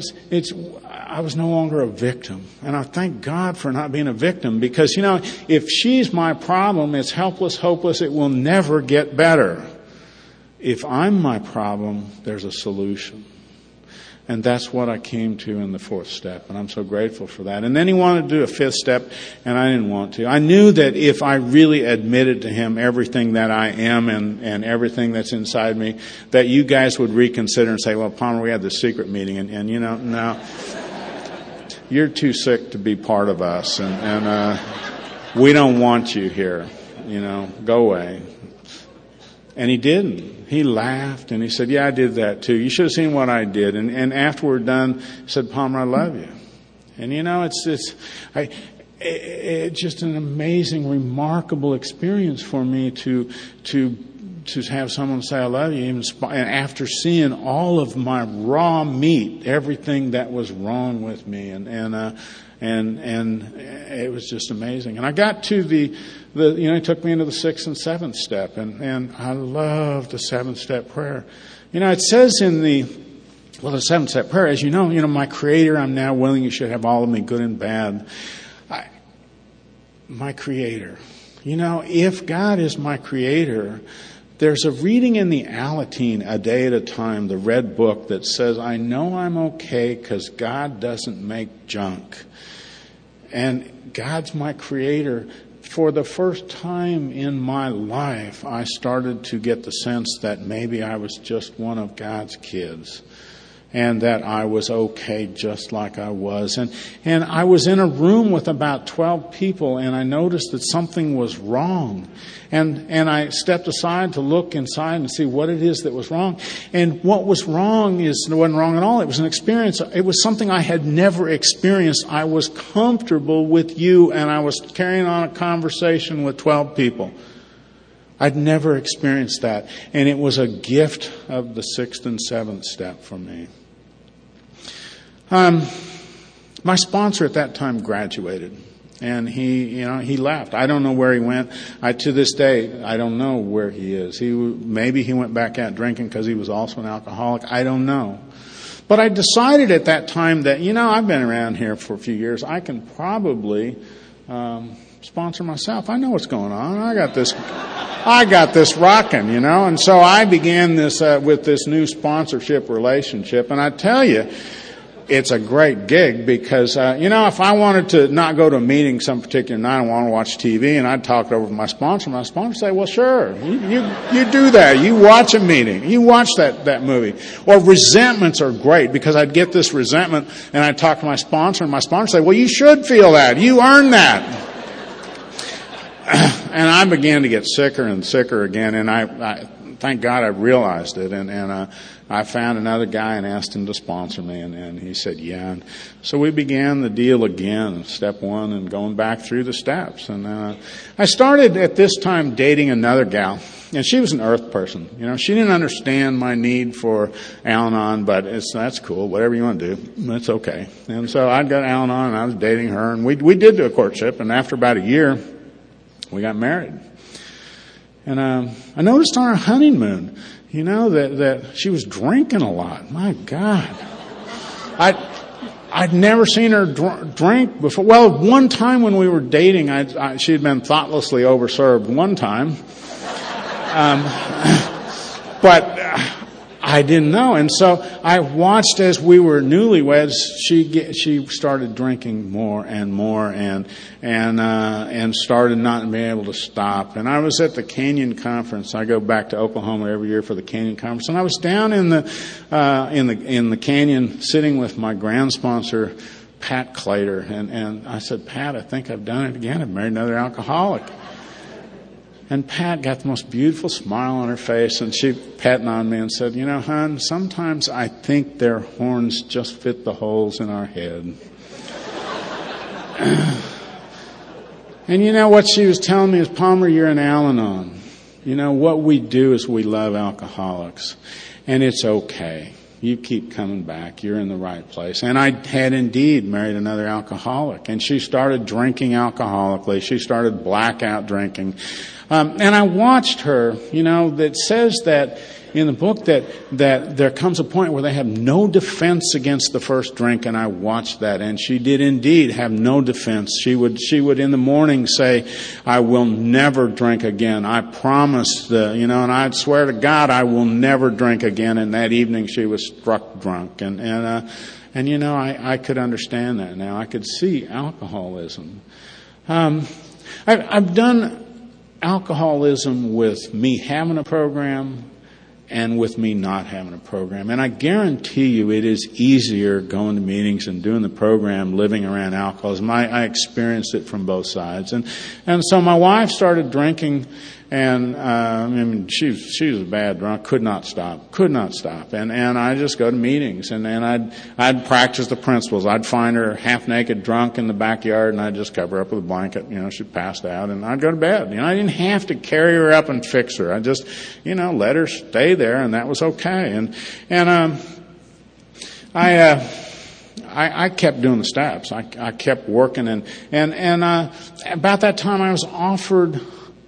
I was no longer a victim. And I thank God for not being a victim, because, if she's my problem, it's helpless, hopeless, it will never get better. If I'm my problem, there's a solution. And that's what I came to in the fourth step. And I'm so grateful for that. And then he wanted to do a fifth step, and I didn't want to. I knew that if I really admitted to him everything that I am and everything that's inside me, that you guys would reconsider and say, well, Palmer, we had this secret meeting, and now you're too sick to be part of us, and we don't want you here. Go away. And he didn't. He laughed and he said, yeah, I did that too. You should have seen what I did. And after we're done, he said, Palmer, I love you. And it's just an amazing, remarkable experience for me to have someone say, I love you, even after seeing all of my raw meat, everything that was wrong with me. And it was just amazing. And I got to he took me into the sixth and seventh step, and I love the seventh step prayer. It says in the seventh step prayer, as you know, my Creator, I'm now willing, you should have all of me, good and bad. My Creator. If God is my Creator, there's a reading in the Alateen, A Day at a Time, the red book, that says, I know I'm okay because God doesn't make junk. And God's my Creator. For the first time in my life, I started to get the sense that maybe I was just one of God's kids, and that I was okay just like I was. And I was in a room with about 12 people, and I noticed that something was wrong. And I stepped aside to look inside and see what it is that was wrong. And what was wrong wasn't wrong at all. It was an experience. It was something I had never experienced. I was comfortable with you, and I was carrying on a conversation with 12 people. I'd never experienced that. And it was a gift of the sixth and seventh step for me. My sponsor at that time graduated, and he left. I don't know where he went. To this day, I don't know where he is. Maybe he went back out drinking because he was also an alcoholic. I don't know. But I decided at that time that, I've been around here for a few years. I can probably sponsor myself. I know what's going on. I got this rocking, And so I began this with this new sponsorship relationship. And I tell you, it's a great gig because, if I wanted to not go to a meeting some particular night, I want to watch TV, and I'd talk it over with my sponsor would say, well, sure, you do that. You watch a meeting. You watch that movie. Or resentments are great because I'd get this resentment, and I'd talk to my sponsor, and my sponsor would say, well, you should feel that. You earned that. And I began to get sicker and sicker again, and I thank God I realized it, and I found another guy and asked him to sponsor me, and he said, yeah. And so we began the deal again, step one, and going back through the steps. And I started at this time dating another gal. And she was an earth person. She didn't understand my need for Al-Anon, but that's cool. Whatever you want to do, that's okay. And so I got Al-Anon, and I was dating her, and we did do a courtship. And after about a year, we got married. And I noticed on our honeymoon, that she was drinking a lot. My God, I'd never seen her drink before. Well, one time when we were dating, she had been thoughtlessly overserved one time. But I didn't know. And so I watched as we were newlyweds, she started drinking more and more and started not being able to stop. And I was at the Canyon Conference. I go back to Oklahoma every year for the Canyon Conference. And I was down in the canyon sitting with my grand sponsor, Pat Clater. And I said, Pat, I think I've done it again. I've married another alcoholic. And Pat got the most beautiful smile on her face, and she patted on me and said, hon, sometimes I think their horns just fit the holes in our head. And what she was telling me is, Palmer, you're an Al-Anon. What we do is we love alcoholics, and it's okay. You keep coming back. You're in the right place. And I had indeed married another alcoholic, and she started drinking alcoholically. She started blackout drinking. And I watched her, that says that in the book that there comes a point where they have no defense against the first drink, and I watched that, and she did indeed have no defense. She would in the morning say, I will never drink again. I promise and I'd swear to God I will never drink again. And that evening she was struck drunk. And I could understand that now. I could see alcoholism. I've done alcoholism with me having a program and with me not having a program. And I guarantee you it is easier going to meetings and doing the program living around alcoholism. I experienced it from both sides. And so my wife started drinking, and she was a bad drunk, could not stop. And I just go to meetings, and I'd practice the principles. I'd find her half naked drunk in the backyard, and I'd just cover her up with a blanket. She passed out, and I'd go to bed. I didn't have to carry her up and fix her. I just, let her stay there, and that was okay. I kept doing the steps. I kept working, and about that time I was offered.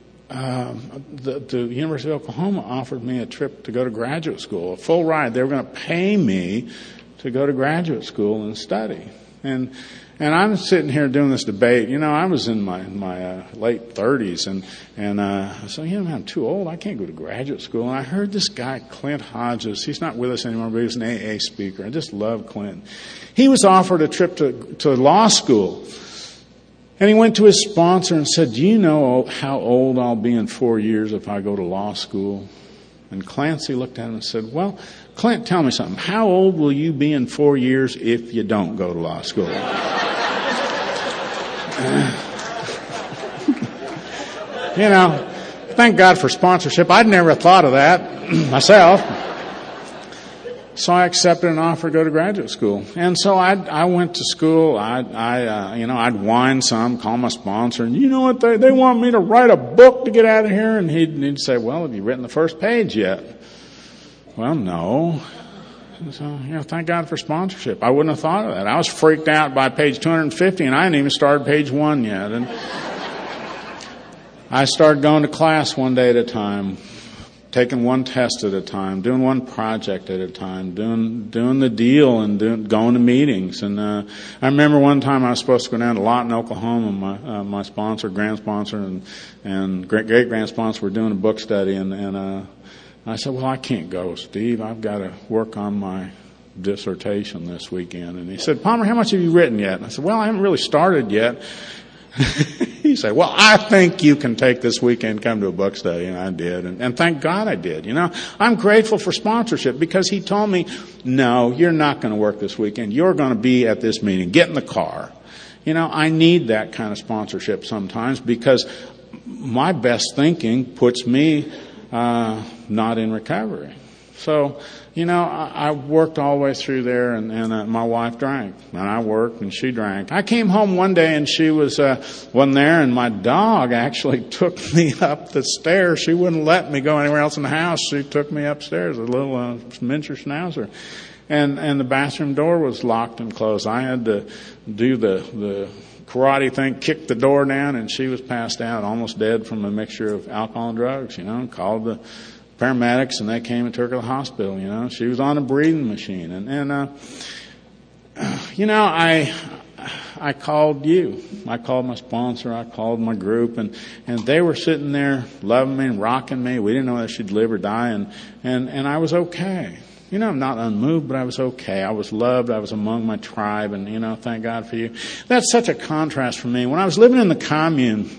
The University of Oklahoma offered me a trip to go to graduate school, a full ride. They were going to pay me to go to graduate school and study. And I'm sitting here doing this debate. I was in my late 30s, and I said, I'm too old. I can't go to graduate school. And I heard this guy, Clint Hodges. He's not with us anymore, but he was an AA speaker. I just love Clint. He was offered a trip to law school. And he went to his sponsor and said, do you know how old I'll be in 4 years if I go to law school? And Clancy looked at him and said, well, Clint, tell me something. How old will you be in 4 years if you don't go to law school? Thank God for sponsorship. I'd never thought of that myself. So I accepted an offer to go to graduate school. And so I went to school. I'd whine some, call my sponsor, and you know what? They want me to write a book to get out of here. And he'd say, well, have you written the first page yet? Well, no. So, thank God for sponsorship. I wouldn't have thought of that. I was freaked out by page 250, and I hadn't even started page 1 yet. And I started going to class one day at a time, taking one test at a time, doing one project at a time, doing the deal and going to meetings. And I remember one time I was supposed to go down to Lawton, Oklahoma. My sponsor, grand sponsor, and great grand sponsor were doing a book study. And I said, well, I can't go, Steve. I've got to work on my dissertation this weekend. And he said, Palmer, how much have you written yet? And I said, well, I haven't really started yet. He said, well, I think you can take this weekend, come to a book study. And I did. And thank God I did. I'm grateful for sponsorship because he told me, no, you're not going to work this weekend. You're going to be at this meeting. Get in the car. I need that kind of sponsorship sometimes because my best thinking puts me not in recovery. So, I worked all the way through there, and my wife drank, and I worked, and she drank. I came home one day, and she wasn't there, and my dog actually took me up the stairs. She wouldn't let me go anywhere else in the house. She took me upstairs, a little miniature schnauzer, and the bathroom door was locked and closed. I had to do the karate thing, kick the door down, and she was passed out, almost dead from a mixture of alcohol and drugs. Called the paramedics, and they came and took her to the hospital. She was on a breathing machine, and I called you. I called my sponsor. I called my group, and they were sitting there loving me and rocking me. We didn't know whether she'd live or die, and I was okay. I'm not unmoved, but I was okay. I was loved. I was among my tribe, and thank God for you. That's such a contrast for me. When I was living in the commune,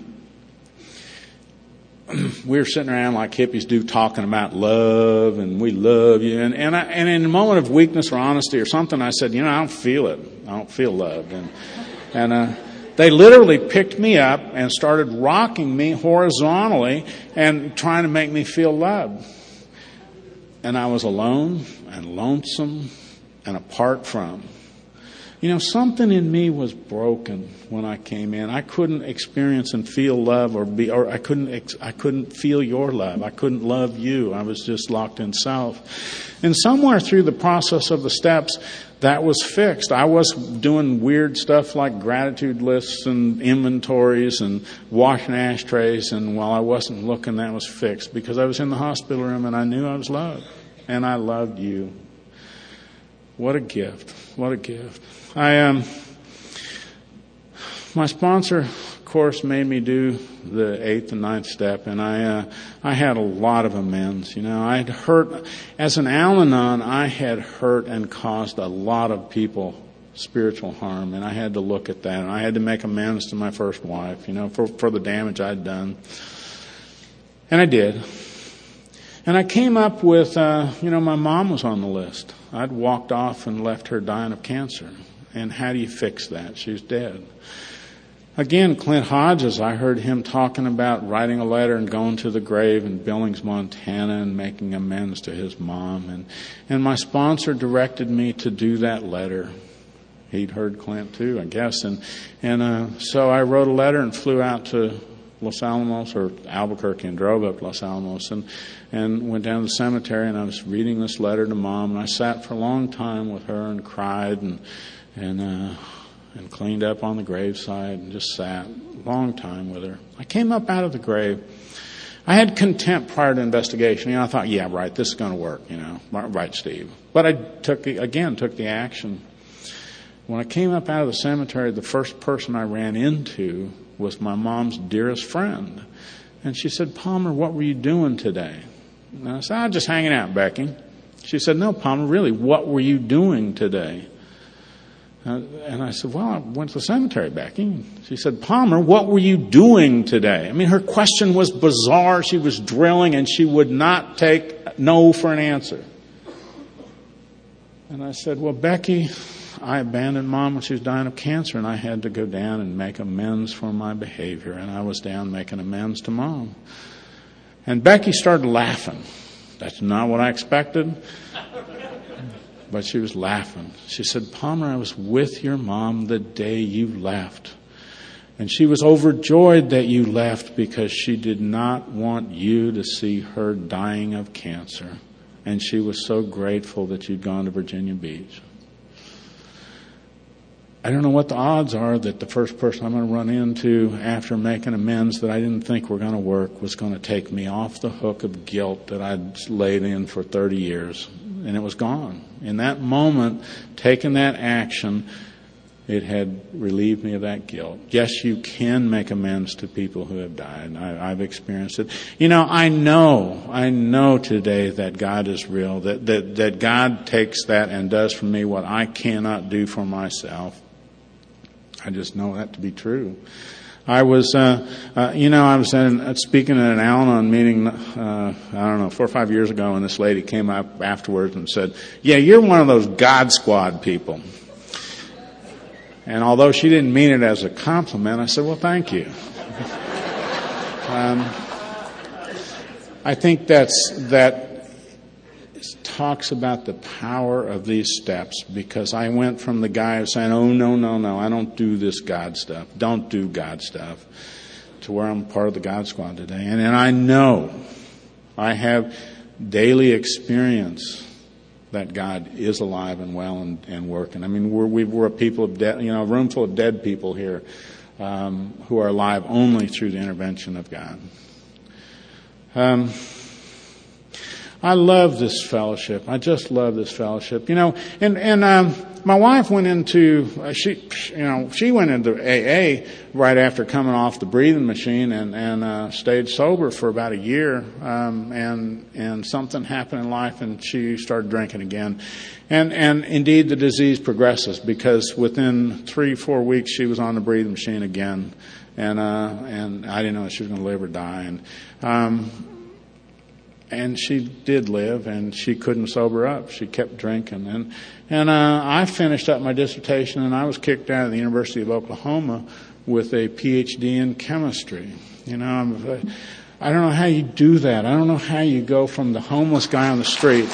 we were sitting around like hippies do, talking about love, and we love you. And in a moment of weakness or honesty or something, I said, I don't feel it. I don't feel loved. And they literally picked me up and started rocking me horizontally and trying to make me feel loved. And I was alone and lonesome and apart from. Something in me was broken when I came in. I couldn't experience and feel love or I couldn't feel your love. I couldn't love you. I was just locked in self. And somewhere through the process of the steps, that was fixed. I was doing weird stuff like gratitude lists and inventories and washing ashtrays, and while I wasn't looking, that was fixed because I was in the hospital room and I knew I was loved. And I loved you. What a gift. What a gift. My sponsor, of course, made me do the 8th and 9th step, and I had a lot of amends. I'd hurt, as an Al-Anon, I had hurt and caused a lot of people spiritual harm, and I had to look at that, and I had to make amends to my first wife, for the damage I'd done. And I did. And I came up with, my mom was on the list. I'd walked off and left her dying of cancer. And how do you fix that? She was dead. Again, Clint Hodges, I heard him talking about writing a letter and going to the grave in Billings, Montana, and making amends to his mom. And my sponsor directed me to do that letter. He'd heard Clint too, I guess. And so I wrote a letter and flew out to Los Alamos or Albuquerque and drove up to Los Alamos and went down to the cemetery, and I was reading this letter to Mom, and I sat for a long time with her and cried and cleaned up on the graveside and just sat a long time with her. I came up out of the grave. I had contempt prior to investigation. I thought, yeah, right, this is going to work, right, Steve. But I took the action. When I came up out of the cemetery, the first person I ran into was my mom's dearest friend. And she said, Palmer, what were you doing today? And I said, just hanging out, Becky. She said, no, Palmer, really, what were you doing today? And I said, well, I went to the cemetery, Becky. She said, Palmer, what were you doing today? I mean, her question was bizarre. She was drilling, and she would not take no for an answer. And I said, well, Becky, I abandoned Mom when she was dying of cancer, and I had to go down and make amends for my behavior. And I was down making amends to Mom. And Becky started laughing. That's not what I expected. But she was laughing. She said, Palmer, I was with your mom the day you left. And she was overjoyed that you left because she did not want you to see her dying of cancer. And she was so grateful that you'd gone to Virginia Beach. I don't know what the odds are that the first person I'm going to run into after making amends that I didn't think were going to work was going to take me off the hook of guilt that I'd laid in for 30 years. And it was gone. In that moment, taking that action, it had relieved me of that guilt. Yes, you can make amends to people who have died. I've experienced it. I know today that God is real, that God takes that and does for me what I cannot do for myself. I just know that to be true. I was, speaking at an Al-Anon meeting, 4 or 5 years ago, and this lady came up afterwards and said, yeah, you're one of those God Squad people. And although she didn't mean it as a compliment, I said, well, thank you. I think that talks about the power of these steps, because I went from the guy who's saying, oh, no, I don't do this God stuff. Don't do God stuff, to where I'm part of the God Squad today. And I know I have daily experience that God is alive and well and working. I mean, we're a people of dead, a room full of dead people here who are alive only through the intervention of God. I love this fellowship. I just love this fellowship. My wife went into she went into AA right after coming off the breathing machine and stayed sober for about a year. And something happened in life, and she started drinking again. And indeed, the disease progresses, because within 3-4 weeks she was on the breathing machine again, and I didn't know if she was going to live or die. And she did live, and she couldn't sober up. She kept drinking. And I finished up my dissertation, and I was kicked out of the University of Oklahoma with a PhD in chemistry. I don't know how you do that. I don't know how you go from the homeless guy on the street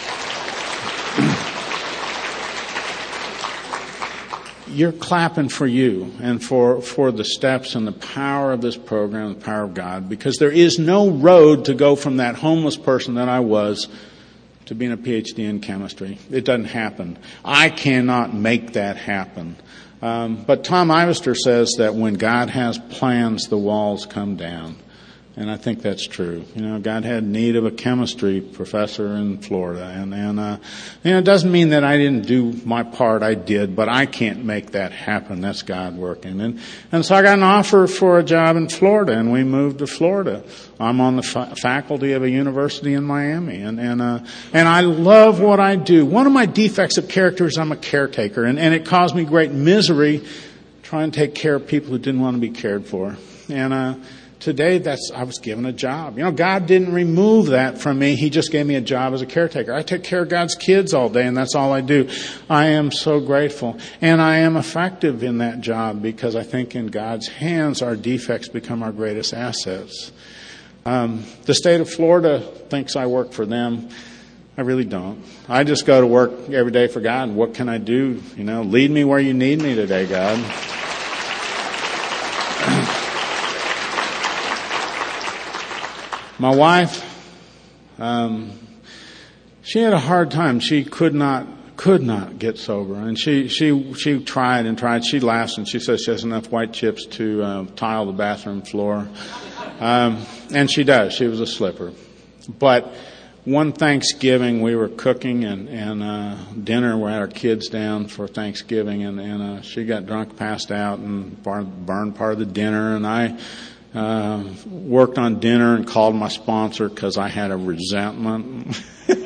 you're clapping for you and for the steps and the power of this program, the power of God, because there is no road to go from that homeless person that I was to being a PhD in chemistry. It doesn't happen. I cannot make that happen. But Tom Ivester says that when God has plans, the walls come down. And I think that's true. God had need of a chemistry professor in Florida. And it doesn't mean that I didn't do my part. I did, but I can't make that happen. That's God working. And so I got an offer for a job in Florida, and we moved to Florida. I'm on the faculty of a university in Miami. And I love what I do. One of my defects of character is I'm a caretaker. And it caused me great misery trying to take care of people who didn't want to be cared for. Today, I was given a job. God didn't remove that from me. He just gave me a job as a caretaker. I take care of God's kids all day, and that's all I do. I am so grateful. And I am effective in that job because I think in God's hands, our defects become our greatest assets. The state of Florida thinks I work for them. I really don't. I just go to work every day for God. And what can I do? Lead me where you need me today, God. My wife, she had a hard time. She could not get sober, and she tried and tried. She laughs and she says she has enough white chips to tile the bathroom floor, and she does. She was a slipper. But one Thanksgiving, we were cooking and dinner. We had our kids down for Thanksgiving, and she got drunk, passed out, and burned part of the dinner, and I worked on dinner and called my sponsor because I had a resentment.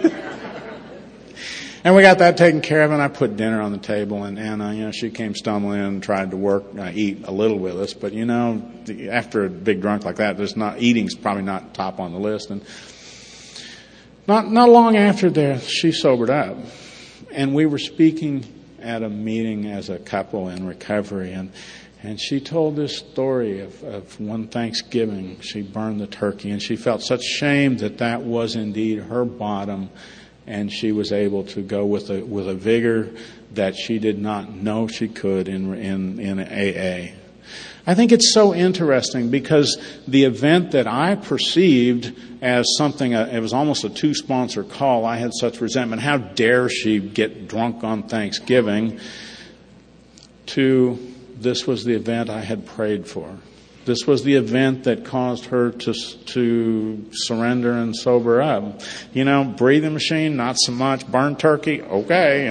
And we got that taken care of, and I put dinner on the table, and she came stumbling in and tried to eat a little with us. But after a big drunk like that, eating's probably not top on the list. And not long after that, she sobered up, and we were speaking at a meeting as a couple in recovery, and she told this story of one Thanksgiving. She burned the turkey, and she felt such shame that was indeed her bottom, and she was able to go with a vigor that she did not know she could in AA. I think it's so interesting because the event that I perceived as something, it was almost a two-sponsor call. I had such resentment. How dare she get drunk on Thanksgiving? This was the event I had prayed for. This was the event that caused her to surrender and sober up. Breathing machine, not so much. Burned turkey, okay,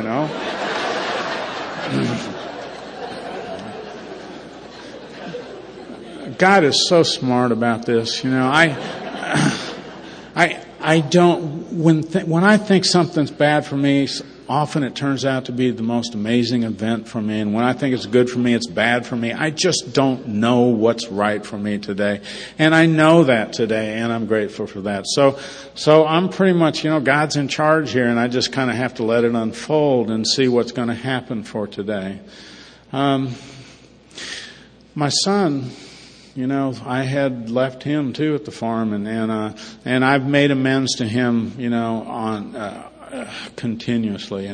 God is so smart about this. I don't, when I think something's bad for me, often it turns out to be the most amazing event for me. And when I think it's good for me, it's bad for me. I just don't know what's right for me today. And I know that today, and I'm grateful for that. So I'm pretty much, God's in charge here, and I just kind of have to let it unfold and see what's going to happen for today. My son, I had left him too at the farm, and I've made amends to him, continuously.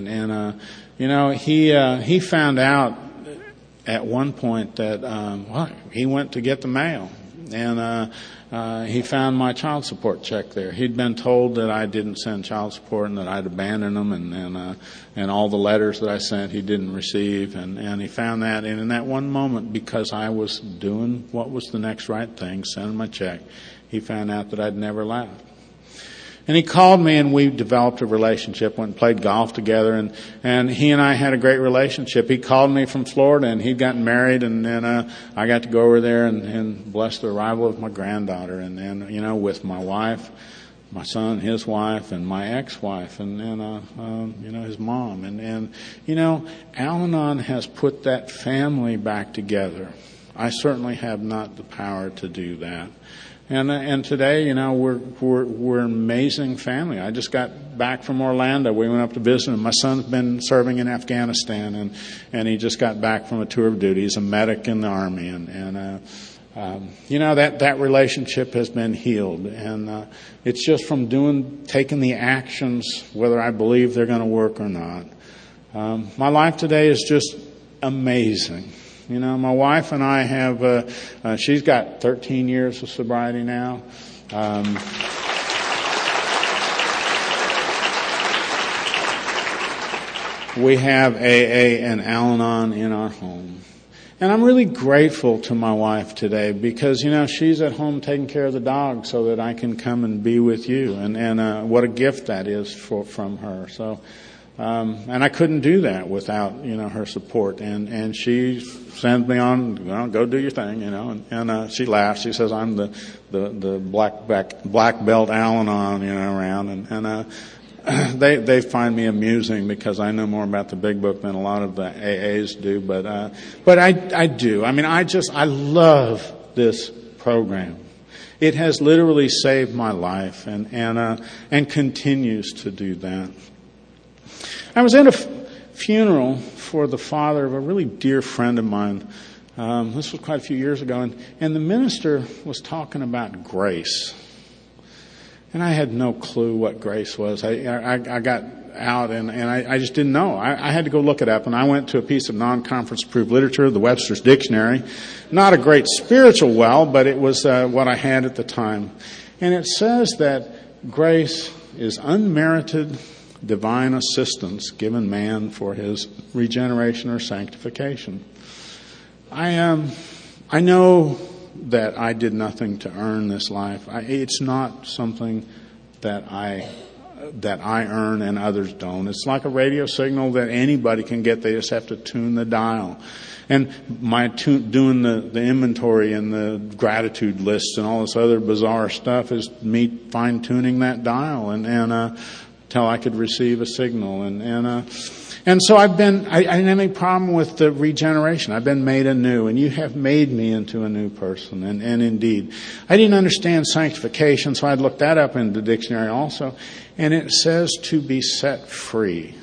He found out at one point that, he went to get the mail. And he found my child support check there. He'd been told that I didn't send child support and that I'd abandoned him, and all the letters that I sent he didn't receive. And he found that, and in that one moment, because I was doing what was the next right thing, sending my check, he found out that I'd never left. And he called me, and we developed a relationship, went and played golf together, and he and I had a great relationship. He called me from Florida, and he'd gotten married, and then I got to go over there and bless the arrival of my granddaughter, and with my wife, my son, his wife, and my ex-wife, and his mom. And Al-Anon has put that family back together. I certainly have not the power to do that. And today, we're an amazing family. I just got back from Orlando. We went up to visit him. My son's been serving in Afghanistan, and he just got back from a tour of duty. He's a medic in the Army, that relationship has been healed. And it's just from taking the actions, whether I believe they're going to work or not. My life today is just amazing. My wife and I have, she's got 13 years of sobriety now. We have AA and Al-Anon in our home. And I'm really grateful to my wife today because, she's at home taking care of the dog so that I can come and be with you. And what a gift that is from her. So, and I couldn't do that without, her support. And she sends me on, go do your thing, and she laughs. She says I'm the black belt Al-Anon, around. And they find me amusing because I know more about the big book than a lot of the AAs do. But I do. I love this program. It has literally saved my life and continues to do that. I was at a funeral for the father of a really dear friend of mine. This was quite a few years ago, and the minister was talking about grace. And I had no clue what grace was. I got out and I just didn't know. I had to go look it up, and I went to a piece of non-conference approved literature, the Webster's Dictionary. Not a great spiritual well, but it was what I had at the time. And it says that grace is unmerited divine assistance given man for his regeneration or sanctification. I know that I did nothing to earn this life. It's not something that I earn and others don't. It's like a radio signal that anybody can get. They just have to tune the dial. And doing the inventory and the gratitude lists and all this other bizarre stuff is me fine-tuning that dial and till I could receive a signal. And so I didn't have any problem with the regeneration. I've been made anew, and you have made me into a new person. And indeed, I didn't understand sanctification, so I'd looked that up in the dictionary also. And it says to be set free.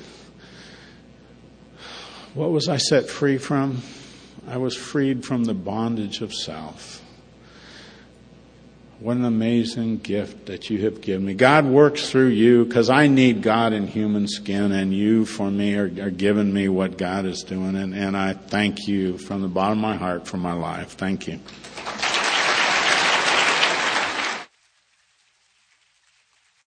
What was I set free from? I was freed from the bondage of self. What an amazing gift that you have given me. God works through you because I need God in human skin, and you for me are giving me what God is doing. And I thank you from the bottom of my heart for my life. Thank you.